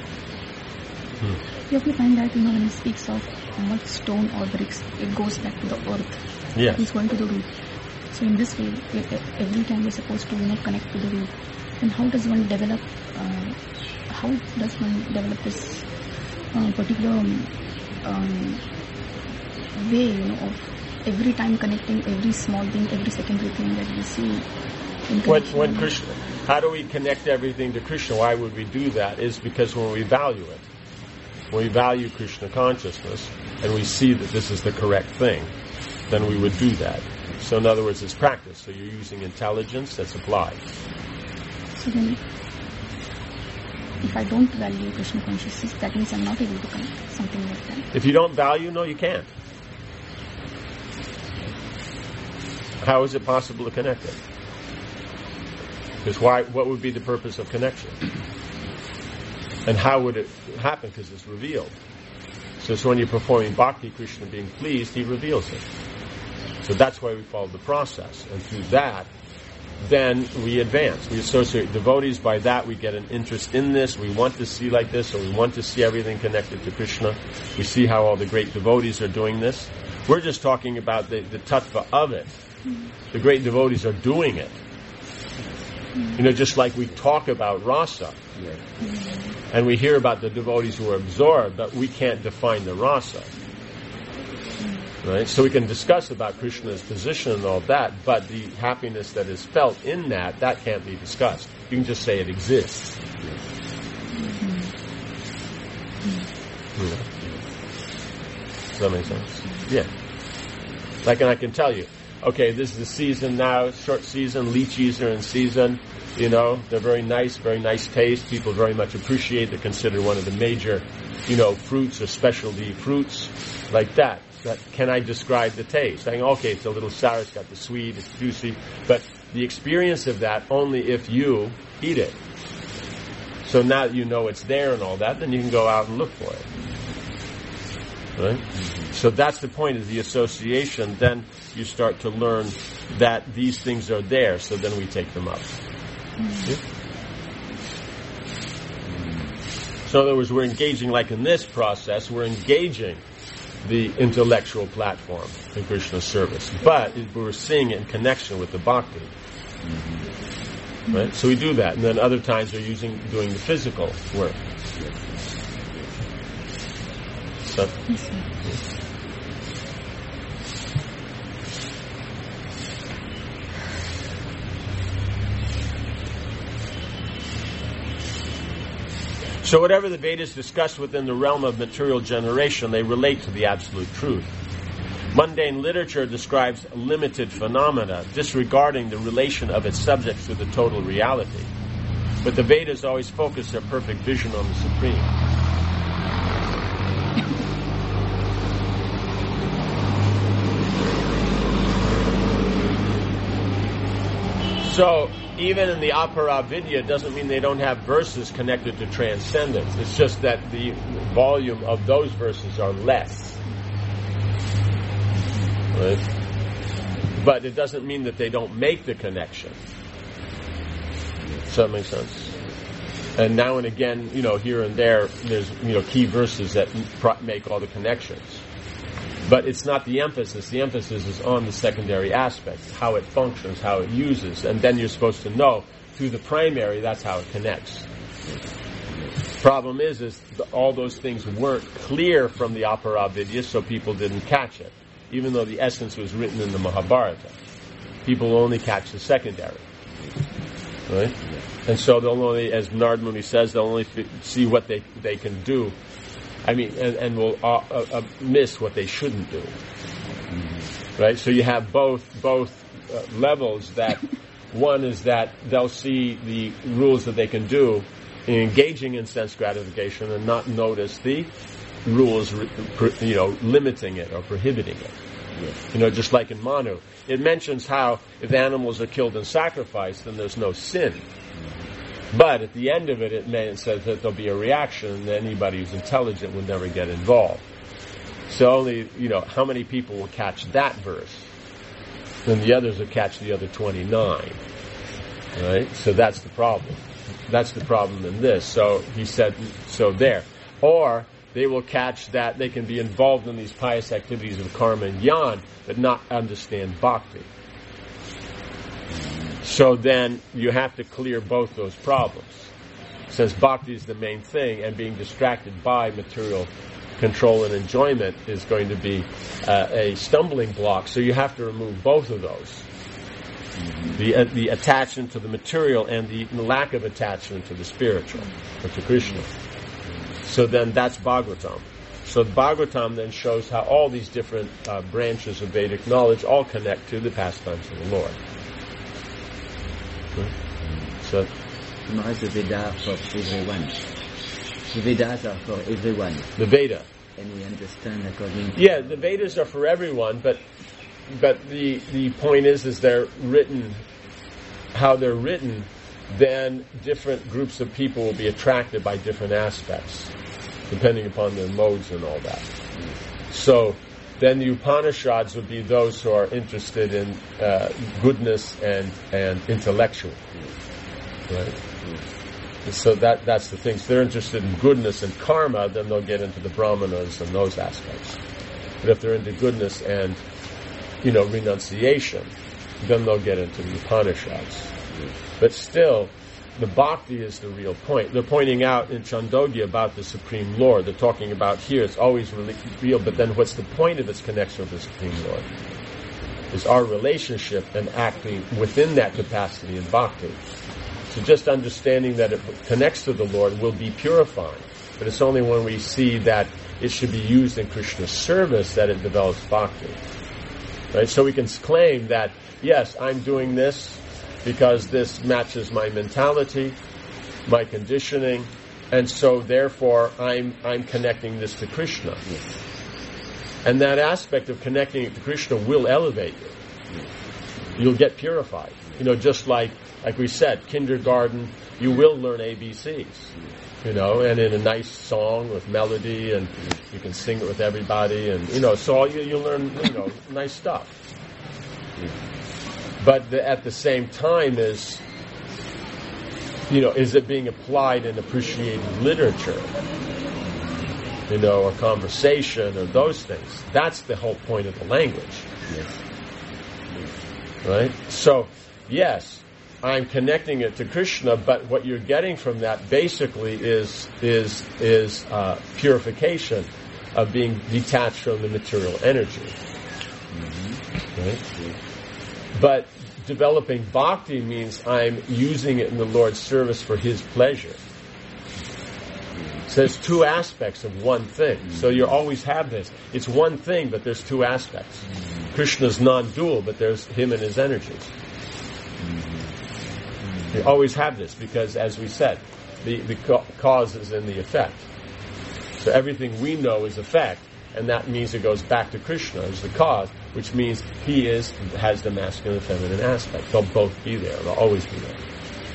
you have to find that, you know, when he speaks of much stone or bricks, it goes back to the earth. Yes. It's going to the root. So in this way, every time we're supposed to, you know, connect to the root. And how does one develop, uh, how does one develop this uh, particular um, um, way, you know, of every time connecting every small thing, every secondary thing that we see in When, when Krishna, how do we connect everything to Krishna? Why would we do that? Is because when we value it, when we value Krishna consciousness, and we see that this is the correct thing, then we would do that. So in other words, it's practice. So you're using intelligence that's applied. So then, if I don't value Krishna consciousness, that means I'm not able to connect something like that. If you don't value, no, you can't. How is it possible to connect it? Because why? What would be the purpose of connection? And how would it happen? Because it's revealed. So it's when you're performing bhakti, Krishna being pleased, he reveals it. So that's why we follow the process. And through that, then we advance. We associate devotees. By that, we get an interest in this. We want to see like this, or we want to see everything connected to Krishna. We see how all the great devotees are doing this. We're just talking about the, the tattva of it. The great devotees are doing it. You know, just like we talk about rasa. And we hear about the devotees who are absorbed, but we can't define the rasa. Right? So we can discuss about Krishna's position and all that, but the happiness that is felt in that, that can't be discussed. You can just say it exists. You know? Does that make sense? Yeah. Like, and I can tell you, okay, this is the season now, short season, lychees are in season, you know, they're very nice, very nice taste, people very much appreciate, they're considered one of the major, you know, fruits or specialty fruits, like that. That, can I describe the taste? Saying, okay, it's a little sour, it's got the sweet, it's juicy, but the experience of that only if you eat it. So now that you know it's there and all that, then you can go out and look for it. Right? Mm-hmm. So that's the point of the association. Then you start to learn that these things are there, so then we take them up. Mm-hmm. Yeah? So in other words, we're engaging, like in this process, we're engaging the intellectual platform in Krishna's service. But we're seeing it in connection with the bhakti. Mm-hmm. Right? So we do that. And then other times we're using, doing the physical work. So, yes. So whatever the Vedas discuss within the realm of material generation, they relate to the absolute truth. Mundane literature describes limited phenomena, disregarding the relation of its subjects to the total reality. But the Vedas always focus their perfect vision on the Supreme. So, even in the Aparavidya, doesn't mean they don't have verses connected to transcendence. It's just that the volume of those verses are less. Right? But it doesn't mean that they don't make the connection. Does that make sense? And now and again, you know, here and there, there's, you know, key verses that make all the connections. But it's not the emphasis. The emphasis is on the secondary aspects, how it functions, how it uses. And then you're supposed to know, through the primary, that's how it connects. Problem is, is the, all those things weren't clear from the Aparavidya, so people didn't catch it. Even though the essence was written in the Mahabharata. People only catch the secondary. Right? And so they'll only, as Narad Muni says, they'll only f- see what they, they can do I mean, and, and will uh, uh, miss what they shouldn't do. Mm-hmm. Right? So you have both both uh, levels. That one is that they'll see the rules that they can do in engaging in sense gratification and not notice the rules, you know, limiting it or prohibiting it. Yes. You know, just like in Manu, it mentions how if animals are killed and sacrificed, then there's no sin. But at the end of it, it, may, it says that there'll be a reaction, and anybody who's intelligent will never get involved. So only, you know, how many people will catch that verse? Then the others will catch the other twenty-nine. Right? So that's the problem. That's the problem in this. So he said, so there. Or they will catch that they can be involved in these pious activities of karma and jnana, but not understand bhakti. So then you have to clear both those problems. Since bhakti is the main thing, and being distracted by material control and enjoyment is going to be uh, a stumbling block, so you have to remove both of those. Mm-hmm. The uh, the attachment to the material and the lack of attachment to the spiritual, or to Krishna. So then that's Bhagavatam. So Bhagavatam then shows how all these different uh, branches of Vedic knowledge all connect to the pastimes of the Lord. So, memorize the Veda for everyone. The Vedas are for everyone. The Veda. And we understand according to... Yeah, the Vedas are for everyone, but but the the point is, is they're written, how they're written, then different groups of people will be attracted by different aspects, depending upon their modes and all that. So, then the Upanishads would be those who are interested in uh, goodness and, and intellectual. Right? So that that's the thing. So they're interested in goodness and karma, then they'll get into the Brahmanas and those aspects. But if they're into goodness and, you know, renunciation, then they'll get into the Upanishads. But still, the bhakti is the real point. They're pointing out in Chandogya about the Supreme Lord. They're talking about here, it's always really real, but then what's the point of its connection with the Supreme Lord? Is our relationship and acting within that capacity in bhakti. So just understanding that it connects to the Lord will be purifying. But it's only when we see that it should be used in Krishna's service that it develops bhakti. Right? So we can claim that, yes, I'm doing this because this matches my mentality, my conditioning, and so therefore I'm I'm connecting this to Krishna. Yes. And that aspect of connecting it to Krishna will elevate you. Yes. You'll get purified. You know, just like like we said, kindergarten, you will learn A B Cs. You know, and in a nice song with melody, and you can sing it with everybody, and you know, so you you learn, you know, nice stuff. Yes. But the, at the same time is, you know, is it being applied in appreciated literature, you know, or conversation, or those things? That's the whole point of the language. Yes. Right? So, yes, I'm connecting it to Krishna, but what you're getting from that basically is is is uh, purification of being detached from the material energy. Mm-hmm. Right? But developing bhakti means I'm using it in the Lord's service for His pleasure. So there's two aspects of one thing. So you always have this. It's one thing, but there's two aspects. Krishna's non-dual, but there's Him and His energies. You always have this because, as we said, the, the cause is in the effect. So everything we know is effect, and that means it goes back to Krishna as the cause, which means He is has the masculine and feminine aspect. They'll both be there. They'll always be there.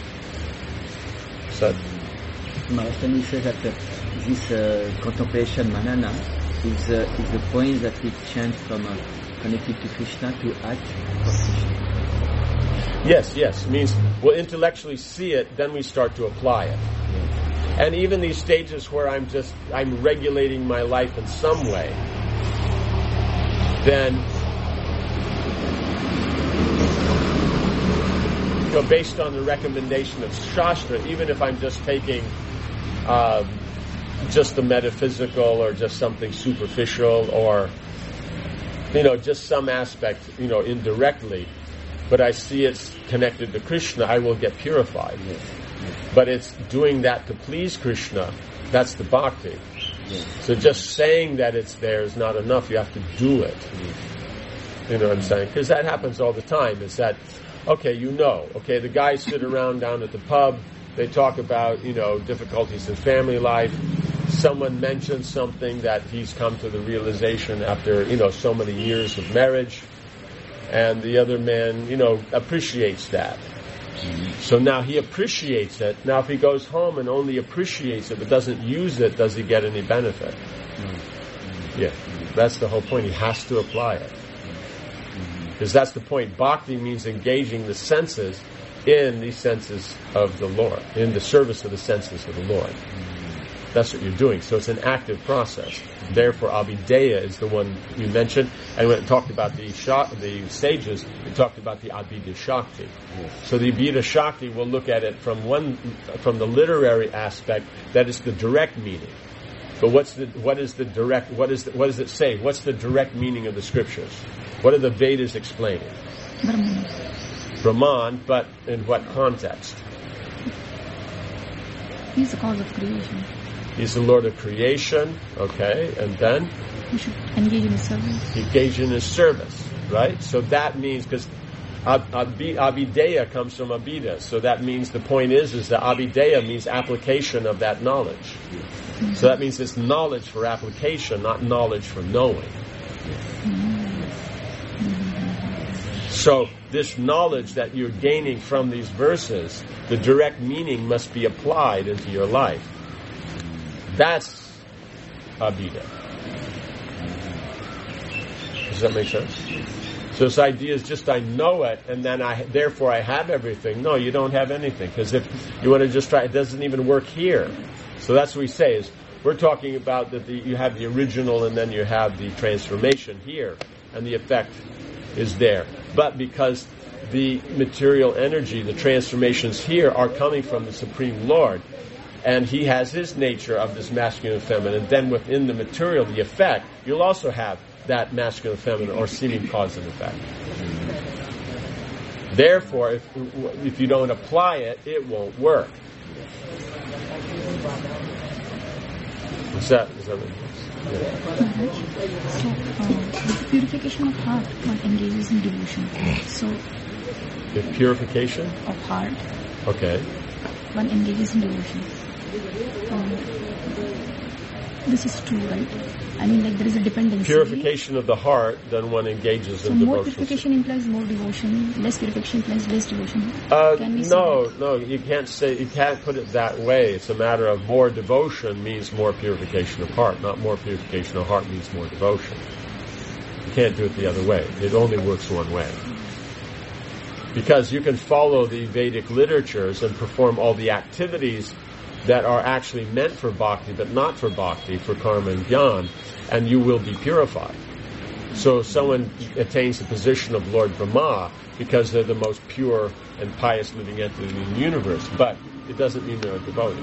So, Maharaj, you say that uh, this uh, contemplation manana is, uh, is the point that we change from uh, connected to Krishna to act for Krishna. Yes, yes. It means we'll intellectually see it, then we start to apply it. Yes. And even these stages where I'm just, I'm regulating my life in some way, then, you know, based on the recommendation of Shastra, even if I'm just taking uh, just the metaphysical or just something superficial or, you know, just some aspect, you know, indirectly, but I see it's connected to Krishna, I will get purified. Yes. Yes. But it's doing that to please Krishna, that's the bhakti. Yes. So just saying that it's there is not enough. You have to do it. You know what I'm saying? Because that happens all the time. Is that, okay, you know, okay, the guys sit around down at the pub, they talk about, you know, difficulties in family life. Someone mentions something that he's come to the realization after, you know, so many years of marriage, and the other man, you know, appreciates that. Mm-hmm. So now he appreciates it. Now if he goes home and only appreciates it but doesn't use it, does he get any benefit? Mm-hmm. Yeah, that's the whole point. He has to apply it. Because that's the point. Bhakti means engaging the senses in the senses of the Lord, in the service of the senses of the Lord. That's what you're doing. So it's an active process. Therefore, Abhideya is the one you mentioned. And when it talked about the Shak- the sages, it talked about the Abhida Shakti. Yes. So the Abhida Shakti, we'll look at it from one, from the literary aspect, that is the direct meaning. But what's the, what is the direct, what is the, what does it say? What's the direct meaning of the scriptures? What are the Vedas explaining? Brahman. Brahman, but in what context? He's the cause of creation. He's the Lord of creation, okay, and then? He should engage in his service. Engage in his service, right? So that means, because ab- ab- Abhideya comes from Abhida, so that means the point is, is that Abhideya means application of that knowledge. Mm-hmm. So that means it's knowledge for application, not knowledge for knowing. Mm-hmm. So this knowledge that you're gaining from these verses, the direct meaning must be applied into your life. That's Abhida. Does that make sense? So this idea is just I know it, and then I therefore I have everything. No, you don't have anything, because if you want to just try, it doesn't even work here. So that's what we say is we're talking about that the, you have the original and then you have the transformation here, and the effect is there. But because the material energy, the transformations here are coming from the Supreme Lord, and he has his nature of this masculine and feminine, then within the material, the effect, you'll also have that masculine and feminine or seeming cause and effect. Therefore, if, if you don't apply it, it won't work. What's that? Is that what it is? Yeah. So, uh, with the purification of heart, one engages in devotion. So, the purification of heart, okay, one engages in devotion. Um, this is true, right? I mean, like there is a dependency. Purification of the heart, then one engages so in devotion. More purification implies more devotion. Less purification implies less devotion. Uh, Can we no, say that? no, you can't say, you can't put it that way. It's a matter of more devotion means more purification of heart, not more purification of heart means more devotion. You can't do it the other way. It only works one way. Because you can follow the Vedic literatures and perform all the activities that are actually meant for bhakti, but not for bhakti, for karma and jnana, and you will be purified. So someone attains the position of Lord Brahma because they're the most pure and pious living entity in the universe, but it doesn't mean they're a devotee.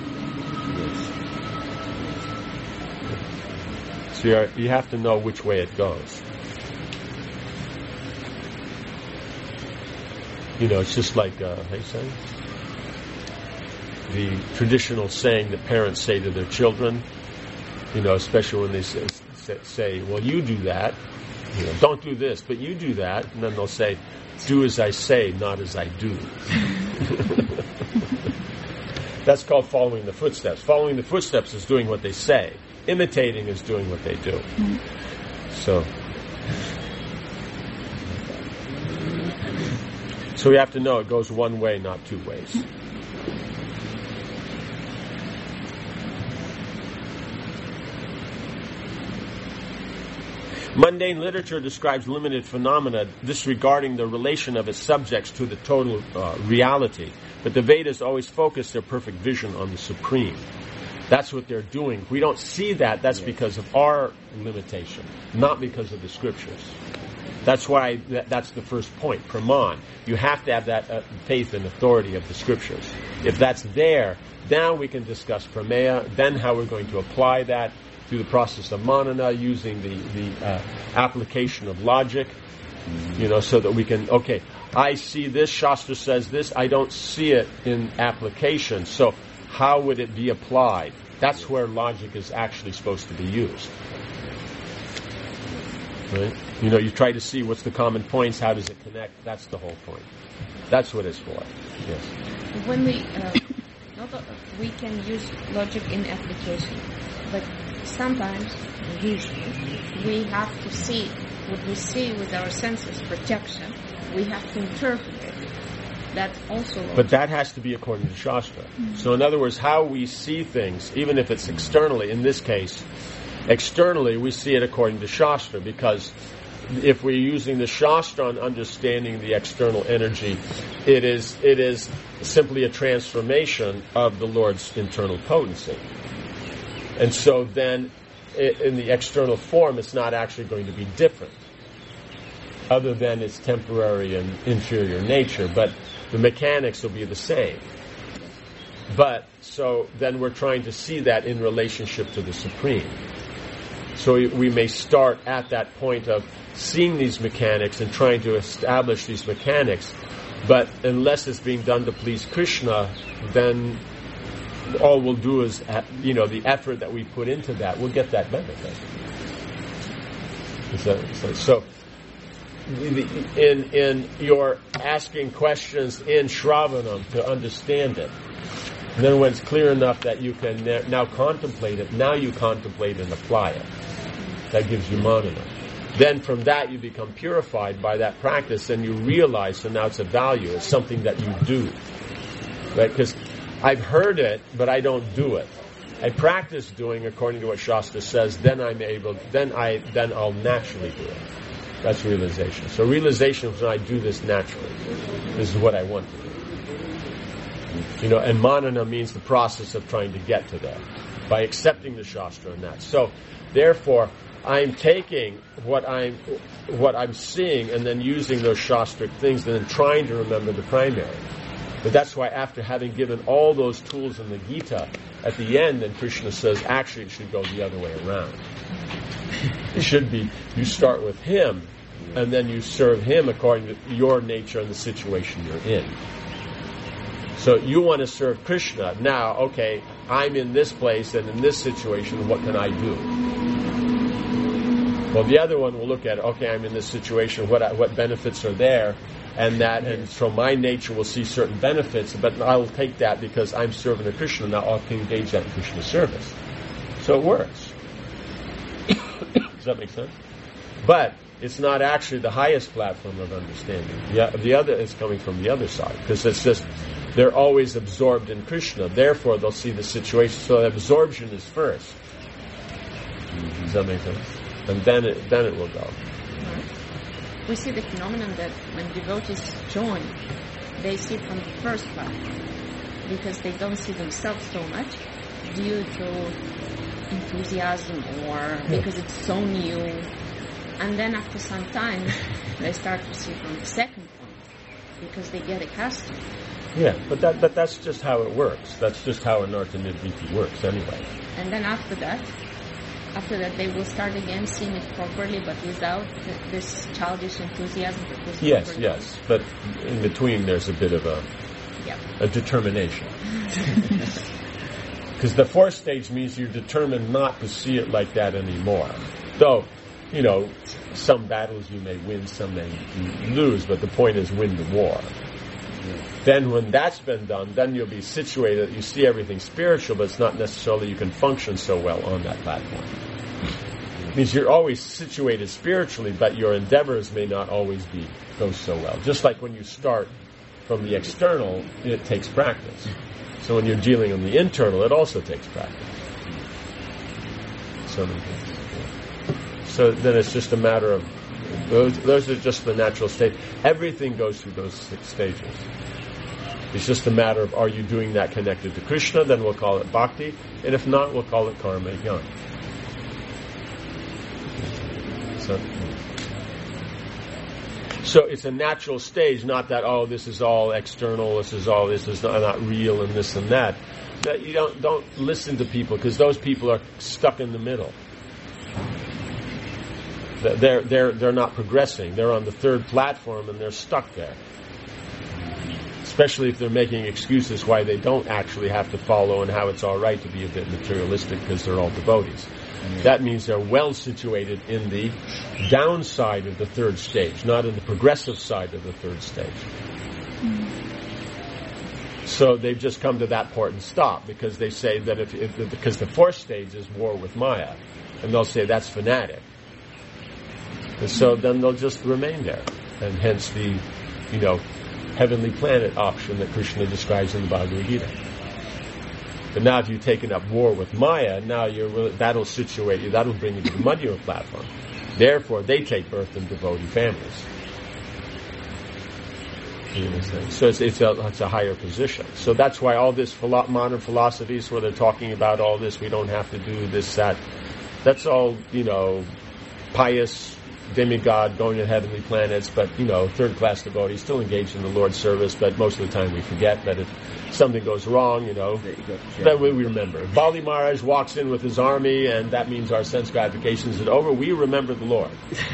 So you're, you have to know which way it goes. You know, it's just like, uh, how you say? The traditional saying that parents say to their children, you know, especially when they say, say, well, you do that, you know, don't do this, but you do that, and then they'll say, do as I say, not as I do. That's called following the footsteps. Following the footsteps is doing what they say. Imitating is doing what they do. So, so we have to know it goes one way, not two ways. Mundane literature describes limited phenomena, disregarding the relation of its subjects to the total uh, reality. But the Vedas always focus their perfect vision on the Supreme. That's what they're doing. If we don't see that, that's because of our limitation, not because of the scriptures. That's why that, that's the first point, Praman. You have to have that uh, faith and authority of the scriptures. If that's there, now we can discuss Prameya, then how we're going to apply that through the process of manana, using the, the uh, application of logic, you know, so that we can, okay, I see this, Shastra says this, I don't see it in application. So how would it be applied? That's where logic is actually supposed to be used. Right? You know, you try to see what's the common points, how does it connect? That's the whole point. That's what it's for. Yes. When we, uh, not that we can use logic in application, but sometimes, usually, we have to see what we see with our senses, projection. We have to interpret it. That's also logic. But that has to be according to Shastra. Mm-hmm. So in other words, how we see things, even if it's externally, in this case, externally we see it according to Shastra, because if we're using the Shastra on understanding the external energy, it is it is simply a transformation of the Lord's internal potency. And so then, in the external form, it's not actually going to be different, other than its temporary and inferior nature, but the mechanics will be the same. But, so then we're trying to see that in relationship to the Supreme. So we may start at that point of seeing these mechanics and trying to establish these mechanics, but unless it's being done to please Krishna, then all we'll do is, you know, the effort that we put into that, we'll get that benefit. So, so, so in in your asking questions in Shravanam to understand it, and then when it's clear enough that you can now contemplate it, now you contemplate and apply it. That gives you manana. Then from that you become purified by that practice, and you realize, so now it's a value, it's something that you do. Right? Because I've heard it, but I don't do it. I practice doing according to what Shastra says, then I'm able, then I, then I'll naturally do it. That's realization. So realization is when I do this naturally. This is what I want to do. You know, and manana means the process of trying to get to that, by accepting the Shastra and that. So, therefore, I'm taking what I'm what I'm seeing and then using those Shastric things and then trying to remember the primary. But that's why after having given all those tools in the Gita, at the end then Krishna says, actually it should go the other way around. It should be, you start with him and then you serve him according to your nature and the situation you're in. So you want to serve Krishna. Now, okay, I'm in this place and in this situation, what can I do? Well, the other one will look at, okay, I'm in this situation, what what benefits are there, and that, and so my nature will see certain benefits, but I'll take that because I'm serving a Krishna, now I'll engage that in Krishna service. So it works. Does that make sense? But it's not actually the highest platform of understanding. Yeah, the other is coming from the other side, because it's just, they're always absorbed in Krishna, therefore they'll see the situation. So absorption is first. Does that make sense? And then it, then it will go. We see the phenomenon that when devotees join, they see from the first platform, because they don't see themselves so much due to enthusiasm or because it's so new. And then after some time, they start to see from the second point, because they get accustomed. Yeah, but that but that's just how it works. That's just how Anartha Nidviti works anyway. And then after that, After that, they will start again seeing it properly, but without this childish enthusiasm. That yes, yes. But in between, there's a bit of a yep. a determination. Because the fourth stage means you're determined not to see it like that anymore. Though, you know, some battles you may win, some may lose, but the point is win the war. Then when that's been done, then you'll be situated, you see everything spiritual, but it's not necessarily you can function so well on that platform. It means you're always situated spiritually, but your endeavors may not always be go so well. Just like when you start from the external, it takes practice. So when you're dealing on the internal, it also takes practice. So, so then it's just a matter of, those, those are just the natural state. Everything goes through those six stages. It's just a matter of, are you doing that connected to Krishna? Then we'll call it bhakti. And if not, we'll call it karma jnana. So, so it's a natural stage, not that, oh, this is all external, this is all, this is not, not real, and this and that. That you don't, don't listen to people, because those people are stuck in the middle. They're, they're, they're not progressing. They're on the third platform, and they're stuck there. especially if they're making excuses why they don't actually have to follow and how it's all right to be a bit materialistic because they're all devotees. Mm-hmm. That means they're well situated in the downside of the third stage, not in the progressive side of the third stage. Mm-hmm. So they've just come to that point and stop because they say that if, if because the fourth stage is war with Maya, and they'll say that's fanatic. And so then they'll just remain there, and hence the, you know, heavenly planet option that Krishna describes in the Bhagavad Gita. But now if you've taken up war with Maya, now you're that'll situate you, that'll bring you to the Madhyama platform. Therefore, they take birth in devotee families. You understand? So it's, it's, a, it's a higher position. So that's why all this philo- modern philosophies where they're talking about all this, we don't have to do this, that, that's all, you know, pious demigod going to heavenly planets, but, you know, third-class devotees still engaged in the Lord's service, but most of the time we forget that if something goes wrong, you know, that we remember. Bali Maharaj walks in with his army, and that means our sense gratification is over. We remember the Lord.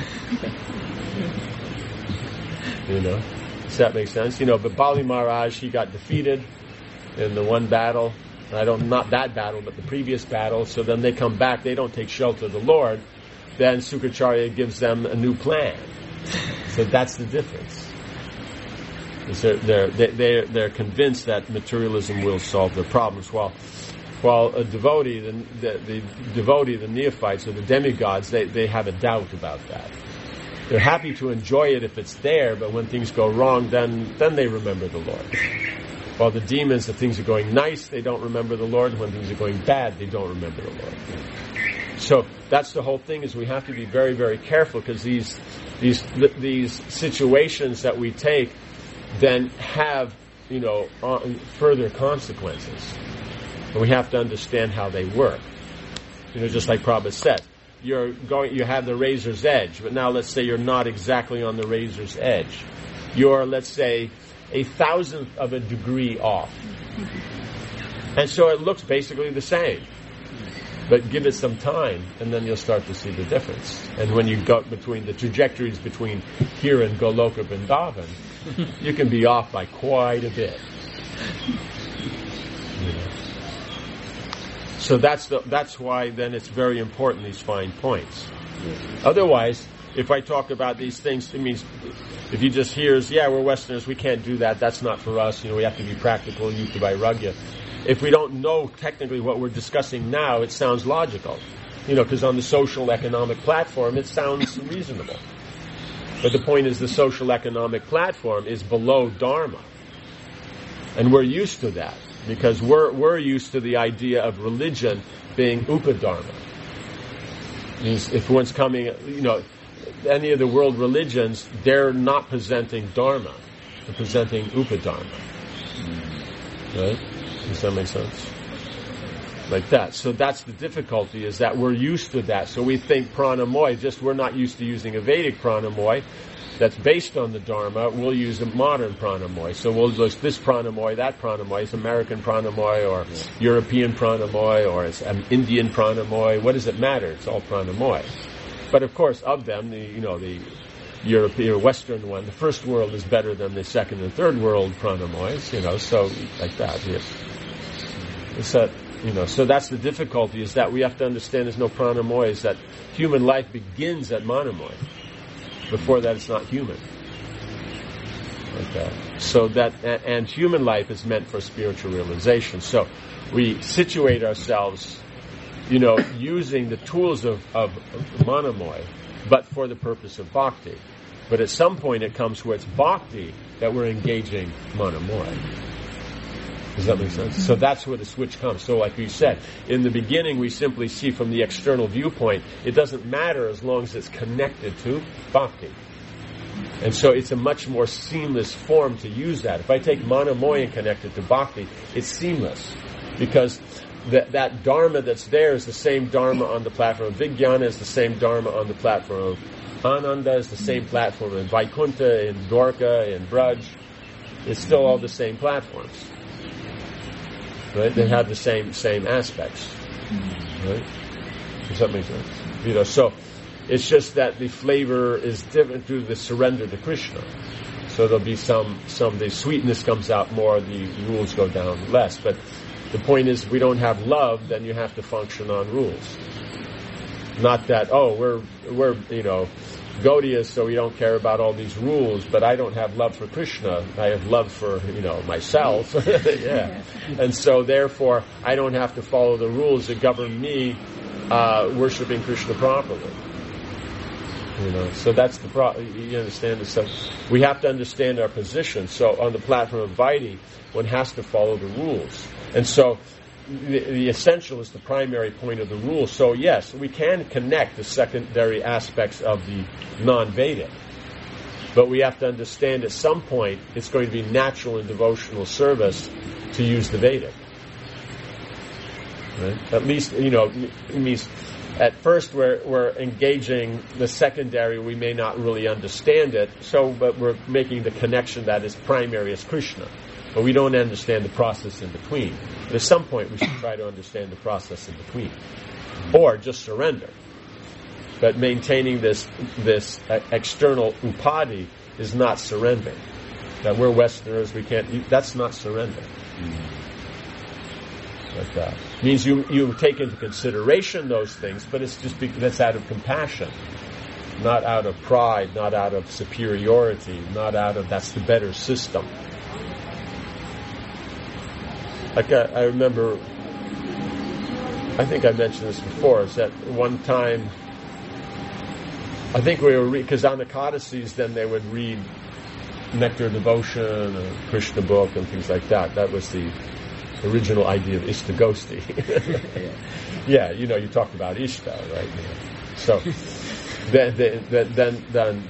You know? Does that make sense? You know, but Bali Maharaj, he got defeated in the one battle. I don't, not that battle, but the previous battle. So then they come back. They don't take shelter of the Lord. Then Sukracharya gives them a new plan. So that's the difference. They're, they're, they're, they're convinced that materialism will solve their problems. While, while a devotee, the, the, the devotee, the neophytes, or the demigods, they, they have a doubt about that. They're happy to enjoy it if it's there, but when things go wrong, then then they remember the Lord. While the demons, if things are going nice, they don't remember the Lord. When things are going bad, they don't remember the Lord. So that's the whole thing, is we have to be very, very careful, because these these these situations that we take then have, you know, further consequences. And we have to understand how they work. You know, just like Prabhupada said. You're going, you have the razor's edge, but now let's say you're not exactly on the razor's edge. You're, let's say, a thousandth of a degree off. And so it looks basically the same. But give it some time, and then you'll start to see the difference. And when you go between the trajectories between here and Goloka Vrindavan, you can be off by quite a bit. You know. So that's the, that's why then it's very important, these fine points. Yes. Otherwise, if I talk about these things, it means if you just hear, yeah, we're Westerners, we can't do that, that's not for us, you know, we have to be practical, yukta vairagya. If we don't know technically what we're discussing now, it sounds logical. You know, because on the social economic platform, it sounds reasonable. But the point is the social economic platform is below Dharma. And we're used to that. Because we're we're used to the idea of religion being upadharma. Means if one's coming, you know, any of the world religions, they're not presenting dharma, they're presenting upadharma. Right? Does that make sense? Like that. So that's the difficulty, is that we're used to that. So we think pranamoy, just we're not used to using a Vedic pranamoy that's based on the Dharma. We'll use a modern pranamoy. So we'll list this pranamoy, that pranamoy. It's American pranamoy, or yeah. European pranamoy, or it's an Indian pranamoy. What does it matter? It's all pranamoy. But of course, of them, the you know the European Western one, the first world is better than the second and third world pranamoys. You know, so like that. Yes. It's that. You know, so that's the difficulty, is that we have to understand there's no pranamoy, is that human life begins at monomoy. Before that, it's not human. Like that. So that, and human life is meant for spiritual realization. So we situate ourselves, you know, using the tools of, of monomoy, but for the purpose of bhakti. But at some point it comes where it's bhakti that we're engaging monomoy. Does that make sense? So that's where the switch comes. So like you said, in the beginning we simply see from the external viewpoint, it doesn't matter as long as it's connected to bhakti. And so it's a much more seamless form to use that. If I take monomoy and connect it to bhakti, it's seamless. Because that, that dharma that's there is the same dharma on the platform of Vijnana, is the same dharma on the platform of Ananda, is the same platform in Vaikuntha, in Dwarka, in Braj. It's still all the same platforms. Right? They have the same same aspects. Right? Does that make sense? You know, so it's just that the flavor is different through the surrender to Krishna. So there'll be some, some, the sweetness comes out more, the rules go down less. But the point is, if we don't have love, then you have to function on rules. Not that, oh, we're, we're, you know, Gaudiyas, so we don't care about all these rules, but I don't have love for Krishna. I have love for, you know, myself. Yeah. And so therefore, I don't have to follow the rules that govern me, uh, worshiping Krishna properly. You know, so that's the pro- you understand this. So we have to understand our position. So on the platform of Vaidhi, one has to follow the rules. And so the, the essential is the primary point of the rule. So yes, we can connect the secondary aspects of the non-Vedic, but we have to understand at some point it's going to be natural and devotional service to use the Vedic. Right? At least, you know, it means at first we're, we're engaging the secondary, we may not really understand it, so but we're making the connection that is primary as Krishna. But we don't understand the process in between. But at some point we should try to understand the process in between. Or just surrender. But maintaining this this uh, external upadi is not surrender. That we're Westerners, we can't, that's not surrender. Mm-hmm. Like that. It means you, you take into consideration those things, but it's just because that's out of compassion. Not out of pride, not out of superiority, not out of that's the better system. Like I, I remember, I think I mentioned this before, is that one time, I think we were, because on the codices then they would read Nectar Devotion, a Krishna book, and things like that. That was the original idea of Ishtagosti. Yeah, you know, you talked about Ishta, right? Yeah. So, then, then, then, then,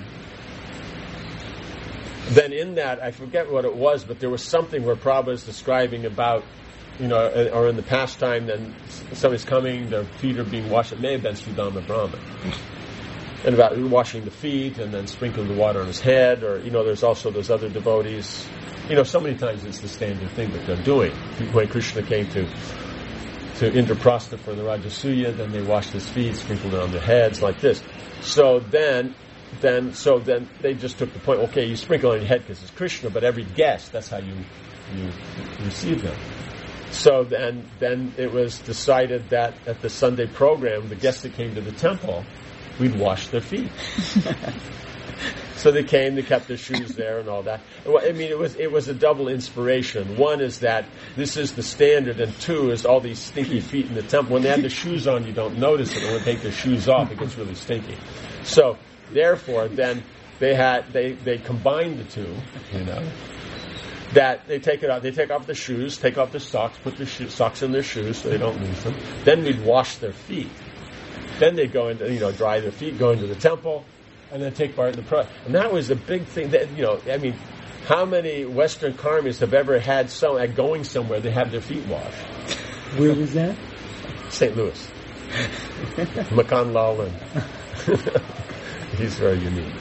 Then in that, I forget what it was, but there was something where Prabhupada is describing about, you know, or in the past time, then somebody's coming, their feet are being washed. It may have been Sudama Brahman. And about washing the feet and then sprinkling the water on his head, or, you know, there's also those other devotees. You know, so many times it's the standard thing that they're doing. When Krishna came to to Indraprastha for the Rajasuya, then they washed his feet, sprinkled it on their heads, like this. So then... Then, so then they just took the point. Okay, you sprinkle on your head because it's Krishna, but every guest, that's how you you receive them. So then, then it was decided that at the Sunday program, the guests that came to the temple, we'd wash their feet. So they came, they kept their shoes there and all that. I mean, it was it was a double inspiration. One is that this is the standard, and two is all these stinky feet in the temple. When they have their shoes on, you don't notice it. When they take their shoes off, it gets really stinky. So. Therefore, then they had they, they combined the two, you know. That they take it out, they take off the shoes, take off the socks, put the sho- socks in their shoes so they don't lose them. Then we'd wash their feet. Then they'd go into, you know, dry their feet, go into the temple, and then take part in the prayer. And that was a big thing. That, you know, I mean, how many Western karmis have ever had some at going somewhere they have their feet washed? Where was that? Saint Louis. Makan Lal and he's very unique.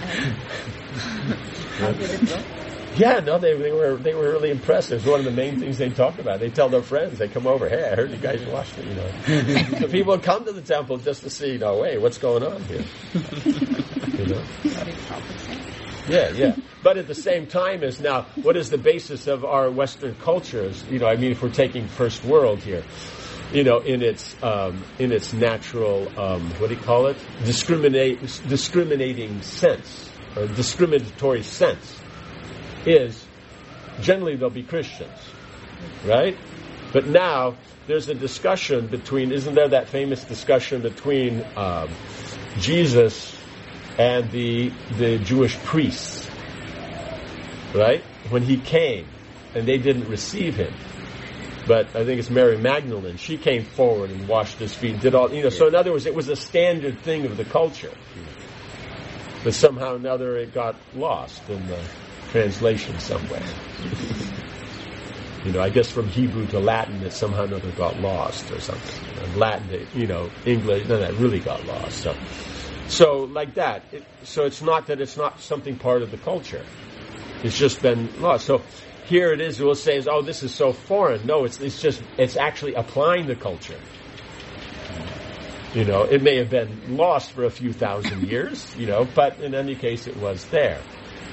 Yeah, yeah no, they, they were they were really impressed. It was one of the main things they talk about. They tell their friends, they come over, hey, I heard you guys washed it, you know. So people would come to the temple just to see, you know, hey, what's going on here? You know? Yeah, yeah. But at the same time is now, what is the basis of our Western cultures? You know, I mean, if we're taking first world here, you know, in its um, in its natural, um, what do you call it? Discriminate, discriminating sense, or discriminatory sense, is generally they'll be Christians, right? But now there's a discussion between, isn't there that famous discussion between um, Jesus and the the Jewish priests, right? When he came and they didn't receive him. But I think it's Mary Magdalene. She came forward and washed his feet, did all, you know. So in other words, it was a standard thing of the culture. But somehow or another it got lost in the translation somewhere. You know, I guess from Hebrew to Latin it somehow or another got lost or something. And Latin to, you know, English, no, that really got lost. So, so like that. It, so it's not that it's not something part of the culture. It's just been lost. So here it is, we'll say, oh, this is so foreign. No, it's it's just, it's actually applying the culture. You know, it may have been lost for a few thousand years, you know, but in any case it was there.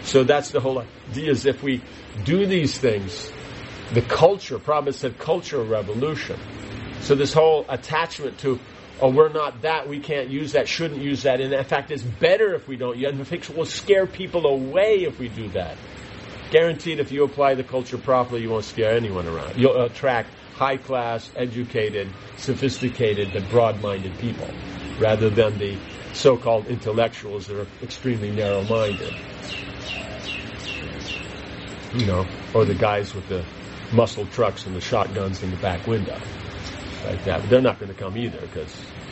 So that's the whole idea, is if we do these things, the culture, Prabhupada said cultural revolution. So this whole attachment to, oh, we're not that, we can't use that, shouldn't use that, and in fact it's better if we don't. In fact, we'll scare people away if we do that. Guaranteed, if you apply the culture properly, you won't scare anyone around. You'll attract high-class, educated, sophisticated, but broad-minded people, rather than the so-called intellectuals that are extremely narrow-minded. You know, or the guys with the muscle trucks and the shotguns in the back window, like that. But they're not going to come either, because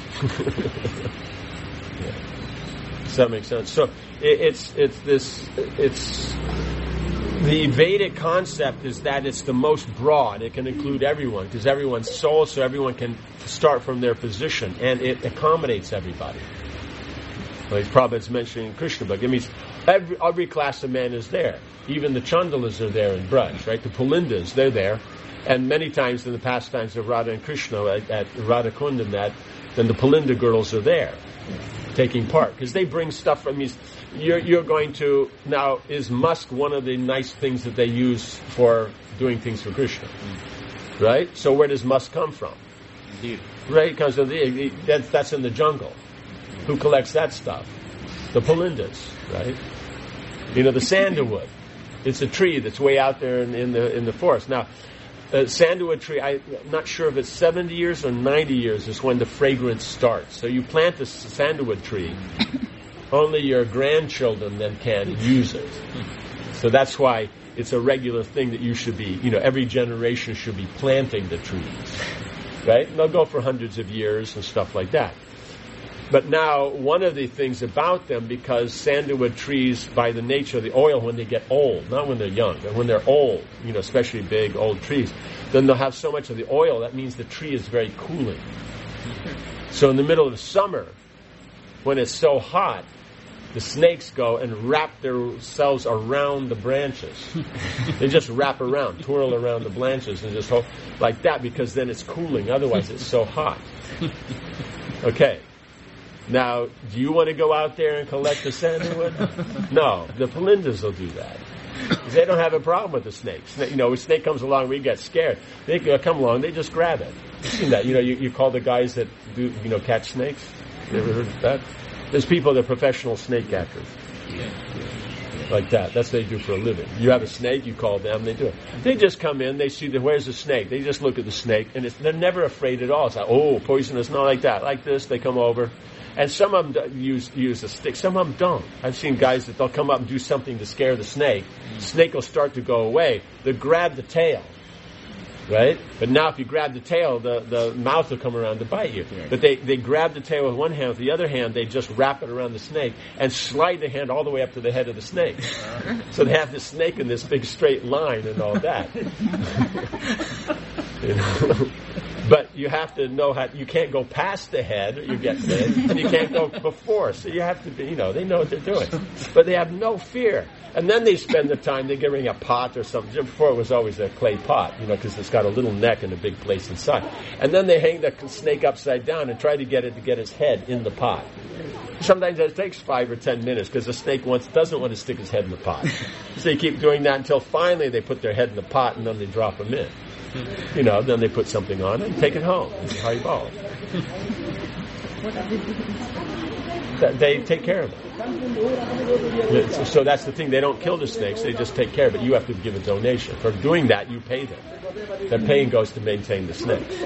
yeah. Does that make sense? So it, it's it's this it's the Vedic concept is that it's the most broad. It can include everyone, because everyone's soul, so everyone can start from their position, and it accommodates everybody. Like Prabhupada's mentioning Krishna Book. It means every, every class of man is there. Even the Chandalas are there in Braj, right? The Pulindas, they're there. And many times in the pastimes of Radha and Krishna at, at Radha Kund and that, then the Pulinda girls are there taking part. Because they bring stuff from these. You're, you're going to, now, is musk one of the nice things that they use for doing things for Krishna? Right? So where does musk come from? Deer. Right? It comes from the, that's, that's in the jungle. Who collects that stuff? The Pulindas, right? You know, the sandalwood. It's a tree that's way out there in, in the in the forest. Now, a sandalwood tree, I'm not sure if it's seventy years or ninety years is when the fragrance starts. So you plant a sandalwood tree, only your grandchildren then can use it. So that's why it's a regular thing that you should be, you know, every generation should be planting the trees, right? And they'll go for hundreds of years and stuff like that. But now, one of the things about them, because sandalwood trees, by the nature of the oil, when they get old, not when they're young, but when they're old, you know, especially big, old trees, then they'll have so much of the oil, that means the tree is very cooling. So in the middle of the summer, when it's so hot, the snakes go and wrap themselves around the branches. They just wrap around, twirl around the branches, and just hold like that, because then it's cooling. Otherwise, it's so hot. Okay. Now, do you want to go out there and collect the sandalwood? No, the Pulindas will do that. They don't have a problem with the snakes. You know, when a snake comes along, we get scared. They come along, they just grab it. You've seen that? You know, you, you call the guys that do, you know, catch snakes. You ever heard of that? There's people that are professional snake catchers. Like that. That's what they do for a living. You have a snake, you call them, they do it. They just come in, they see the, where's the snake? They just look at the snake, and it's, they're never afraid at all. It's like, oh, poisonous, not like that. Like this, they come over. And some of them use use a stick. Some of them don't. I've seen guys that they'll come up and do something to scare the snake. The snake will start to go away. They'll grab the tail. Right? But now if you grab the tail, the, the mouth will come around to bite you. But they, they grab the tail with one hand. With the other hand, they just wrap it around the snake and slide the hand all the way up to the head of the snake. So they have the snake in this big straight line and all that. You know? But you have to know how, you can't go past the head, or you get bit, and you can't go before. So you have to be, you know, they know what they're doing. But they have no fear. And then they spend the time, they get in a pot or something. Before it was always a clay pot, you know, because it's got a little neck and a big place inside. And then they hang the snake upside down and try to get it to get its head in the pot. Sometimes it takes five or ten minutes because the snake wants, doesn't want to stick his head in the pot. So they keep doing that until finally they put their head in the pot and then they drop them in. You know, then they put something on it and take it home. It's Haribol. They take care of it. So that's the thing. They don't kill the snakes. They just take care of it. You have to give a donation. For doing that, you pay them. That paying goes to maintain the snakes.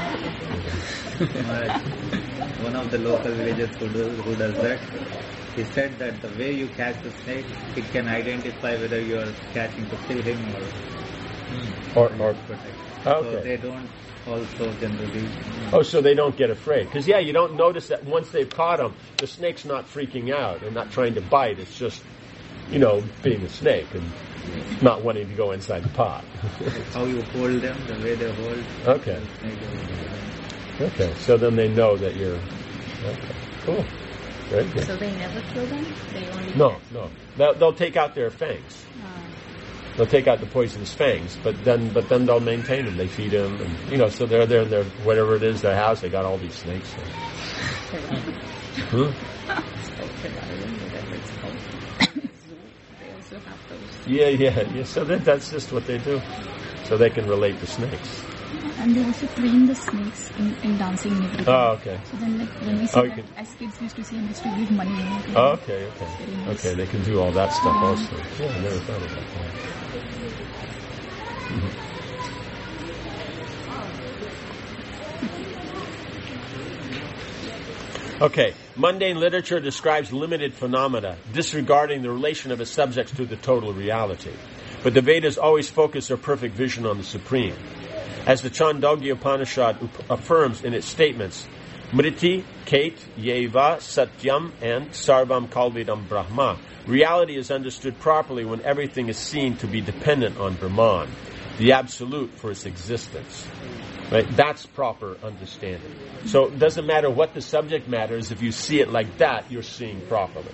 One of the local villagers who does, who does that, he said that the way you catch the snake, it can identify whether you are catching to kill him or or, or protect. Okay. So they don't also generally. Oh, so they don't get afraid. Because, yeah, you don't notice that once they've caught them, the snake's not freaking out and not trying to bite. It's just, you know, being a snake and not wanting to go inside the pot. How you hold them, the way they hold. Okay. The Okay. So then they know that you're. Okay. Cool. Very good. So they never kill them? They only No, catch no. They'll, they'll take out their fangs. them? They'll take out the poisonous fangs, but then but then they'll maintain them. They feed them, and you know, so they're there in their whatever it is, their house. They got all these snakes. Hmm? Whatever it's called. They also those. Yeah, yeah, yeah. So that, that's just what they do. So they can relate to snakes. And they also train the snakes in, in dancing and everything. Oh, okay. So then, like, when we see Oh, you that, can- as kids, we used to see and used to give money. You know, to Oh, them. okay, okay. It's very nice. Okay, they can do all that stuff also. Yeah, I never thought about that. Mhm. Okay, mundane literature describes limited phenomena, disregarding the relation of its subjects to the total reality. But the Vedas always focus their perfect vision on the Supreme. As the Chandogya Upanishad up- affirms in its statements, Mriti, Kate, Yeva, Satyam, and Sarvam Kalvidam Brahma, reality is understood properly when everything is seen to be dependent on Brahman, the absolute for its existence. Right? That's proper understanding. So it doesn't matter what the subject matter is, if you see it like that, you're seeing properly.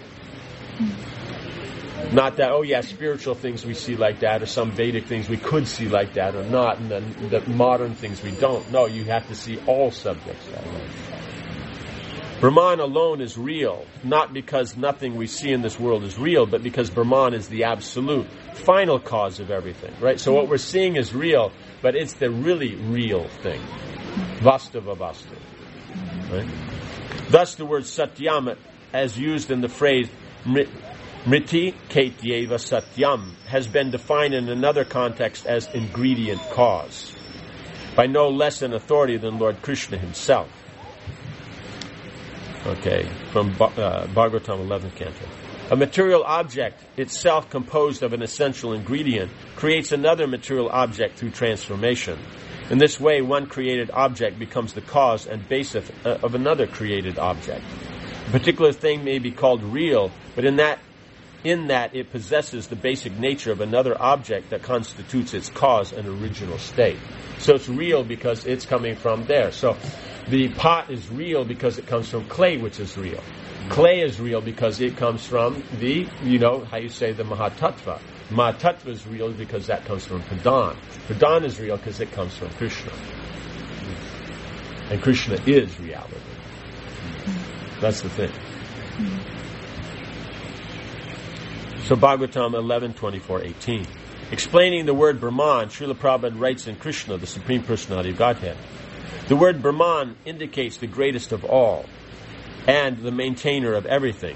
Not that, oh yeah, spiritual things we see like that, or some Vedic things we could see like that, or not, and then the modern things we don't. No, you have to see all subjects that way. Brahman alone is real, not because nothing we see in this world is real, but because Brahman is the absolute, final cause of everything, right? So what we're seeing is real, but it's the really real thing. Vastava vastu. Right? Thus the word satyam, as used in the phrase Mriti Katyeva Satyam, has been defined in another context as ingredient cause, by no less an authority than Lord Krishna himself. Okay, from uh, Bhagavatam eleventh canto. A material object, itself composed of an essential ingredient, creates another material object through transformation. In this way, one created object becomes the cause and basis of another created object. A particular thing may be called real, but in that in that it possesses the basic nature of another object that constitutes its cause and original state. So it's real because it's coming from there. So the pot is real because it comes from clay, which is real. Clay is real because it comes from the, you know, how you say the Mahatattva. Mahatattva is real because that comes from Pradhan. Pradhan is real because it comes from Krishna. And Krishna is reality. That's the thing. So Bhagavatam eleven, twenty-four, eighteen. Explaining the word Brahman, Srila Prabhupada writes in Krishna, the Supreme Personality of Godhead. The word Brahman indicates the greatest of all and the maintainer of everything.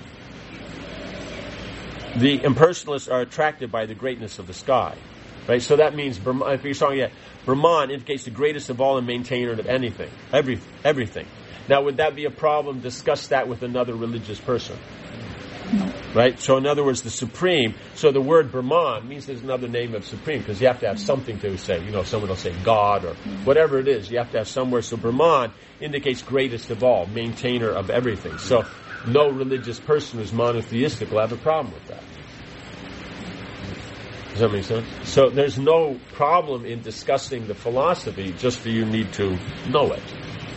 The impersonalists are attracted by the greatness of the sky. Right? So that means, if you're talking about Brahman indicates the greatest of all and maintainer of anything. Every, everything. Now, would that be a problem? Discuss that with another religious person. No. Right? So in other words, the Supreme, so the word Brahman means there's another name of Supreme, because you have to have something to say. You know, someone will say God or whatever it is. You have to have somewhere. So Brahman indicates greatest of all, maintainer of everything. So no religious person who's monotheistic will have a problem with that. Does that make sense? So there's no problem in discussing the philosophy, just that you need to know it.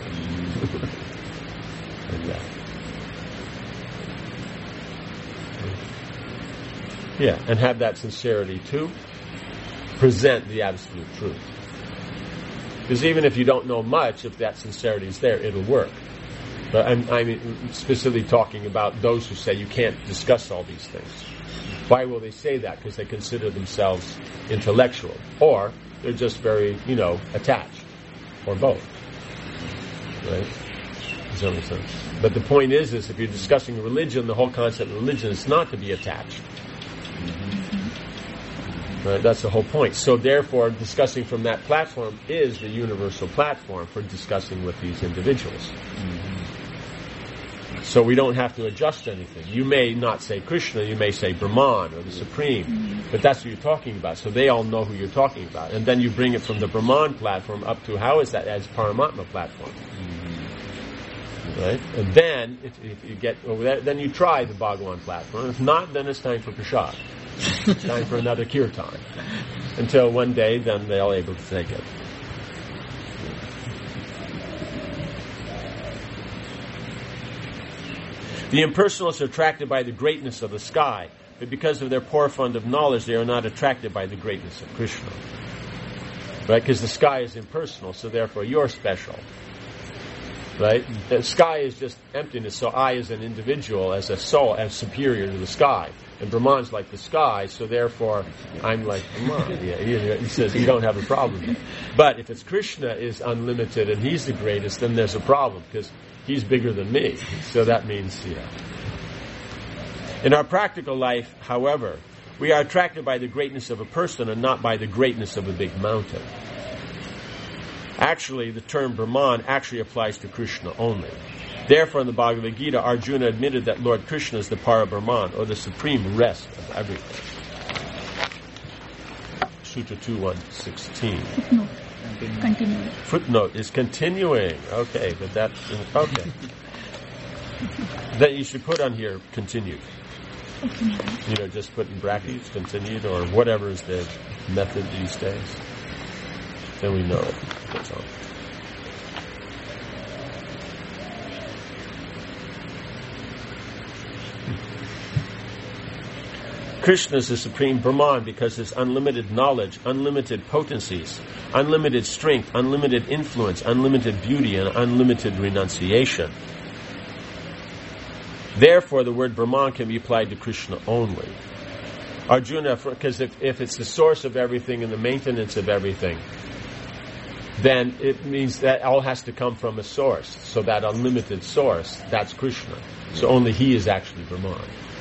Like that. Yeah, and have that sincerity to present the absolute truth. Because even if you don't know much, if that sincerity is there, it'll work. But I'm, I'm specifically talking about those who say you can't discuss all these things. Why will they say that? Because they consider themselves intellectual. Or they're just very, you know, attached. Or both. Right? Does that make sense? But the point is, is if you're discussing religion, the whole concept of religion is not to be attached. Right, that's the whole point. So therefore, discussing from that platform is the universal platform for discussing with these individuals. Mm-hmm. So we don't have to adjust anything. You may not say Krishna, you may say Brahman or the Supreme, mm-hmm. but that's what you're talking about. So they all know who you're talking about. And then you bring it from the Brahman platform up to, how is that as Paramatma platform? Mm-hmm. Right? And then, if, if you get over there, then you try the Bhagavan platform. If not, then it's time for Prasad. It's time for another kirtan. Until one day, then they're able to take it. The impersonalists are attracted by the greatness of the sky, but because of their poor fund of knowledge, they are not attracted by the greatness of Krishna. Right? Because the sky is impersonal, so therefore you're special. Right? The sky is just emptiness, so I as an individual, as a soul, as superior to the sky. And Brahman's like the sky, so therefore I'm like Brahman. Yeah, he, he says you don't have a problem. But if it's Krishna is unlimited and he's the greatest, then there's a problem, because he's bigger than me. So that means, yeah. In our practical life, however, we are attracted by the greatness of a person and not by the greatness of a big mountain. Actually, the term Brahman actually applies to Krishna only. Therefore, in the Bhagavad Gita, Arjuna admitted that Lord Krishna is the Para-Brahman, or the supreme rest of everything. Sutra two one sixteen. Footnote. Continue. Footnote is continuing. Okay, but that's... Okay. Then you should put on here, continued. You know, just put in brackets, continued, or whatever is the method these days. Then we know it. That's all. Krishna is the supreme Brahman because his unlimited knowledge, unlimited potencies, unlimited strength, unlimited influence, unlimited beauty, and unlimited renunciation. Therefore, the word Brahman can be applied to Krishna only. Arjuna, because if, if it's the source of everything and the maintenance of everything, then it means that all has to come from a source. So that unlimited source, that's Krishna. So only he is actually Brahman.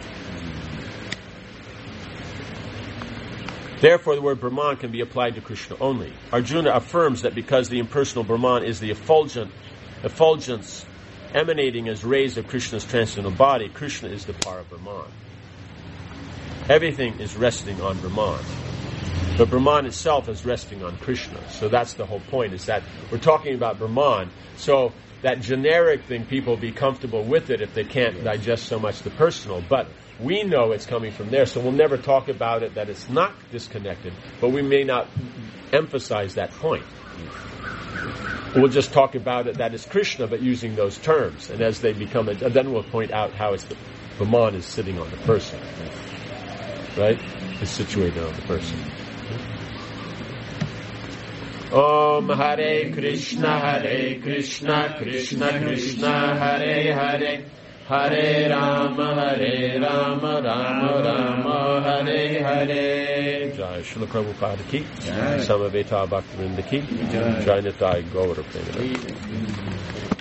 Therefore, the word Brahman can be applied to Krishna only. Arjuna affirms that because the impersonal Brahman is the effulgent, effulgence emanating as rays of Krishna's transcendental body, Krishna is the Para-Brahman. Everything is resting on Brahman. But Brahman itself is resting on Krishna. So that's the whole point, is that we're talking about Brahman. So that generic thing, people be comfortable with it if they can't digest so much the personal. But we know it's coming from there, so we'll never talk about it that it's not disconnected, but we may not emphasize that point. We'll just talk about it that it's Krishna, but using those terms. And as they become, a, then we'll point out how it's the Brahman is sitting on the person. Right? It's situated on the person. Om Hare Krishna, Hare Krishna, Krishna Krishna, Hare Hare, Hare Rama, Hare Rama, Rama Rama, Hare Hare. Jai Srila Prabhupada ki, Samaveta Bhaktivinoda ki, Jai Nitai Gaura Prema.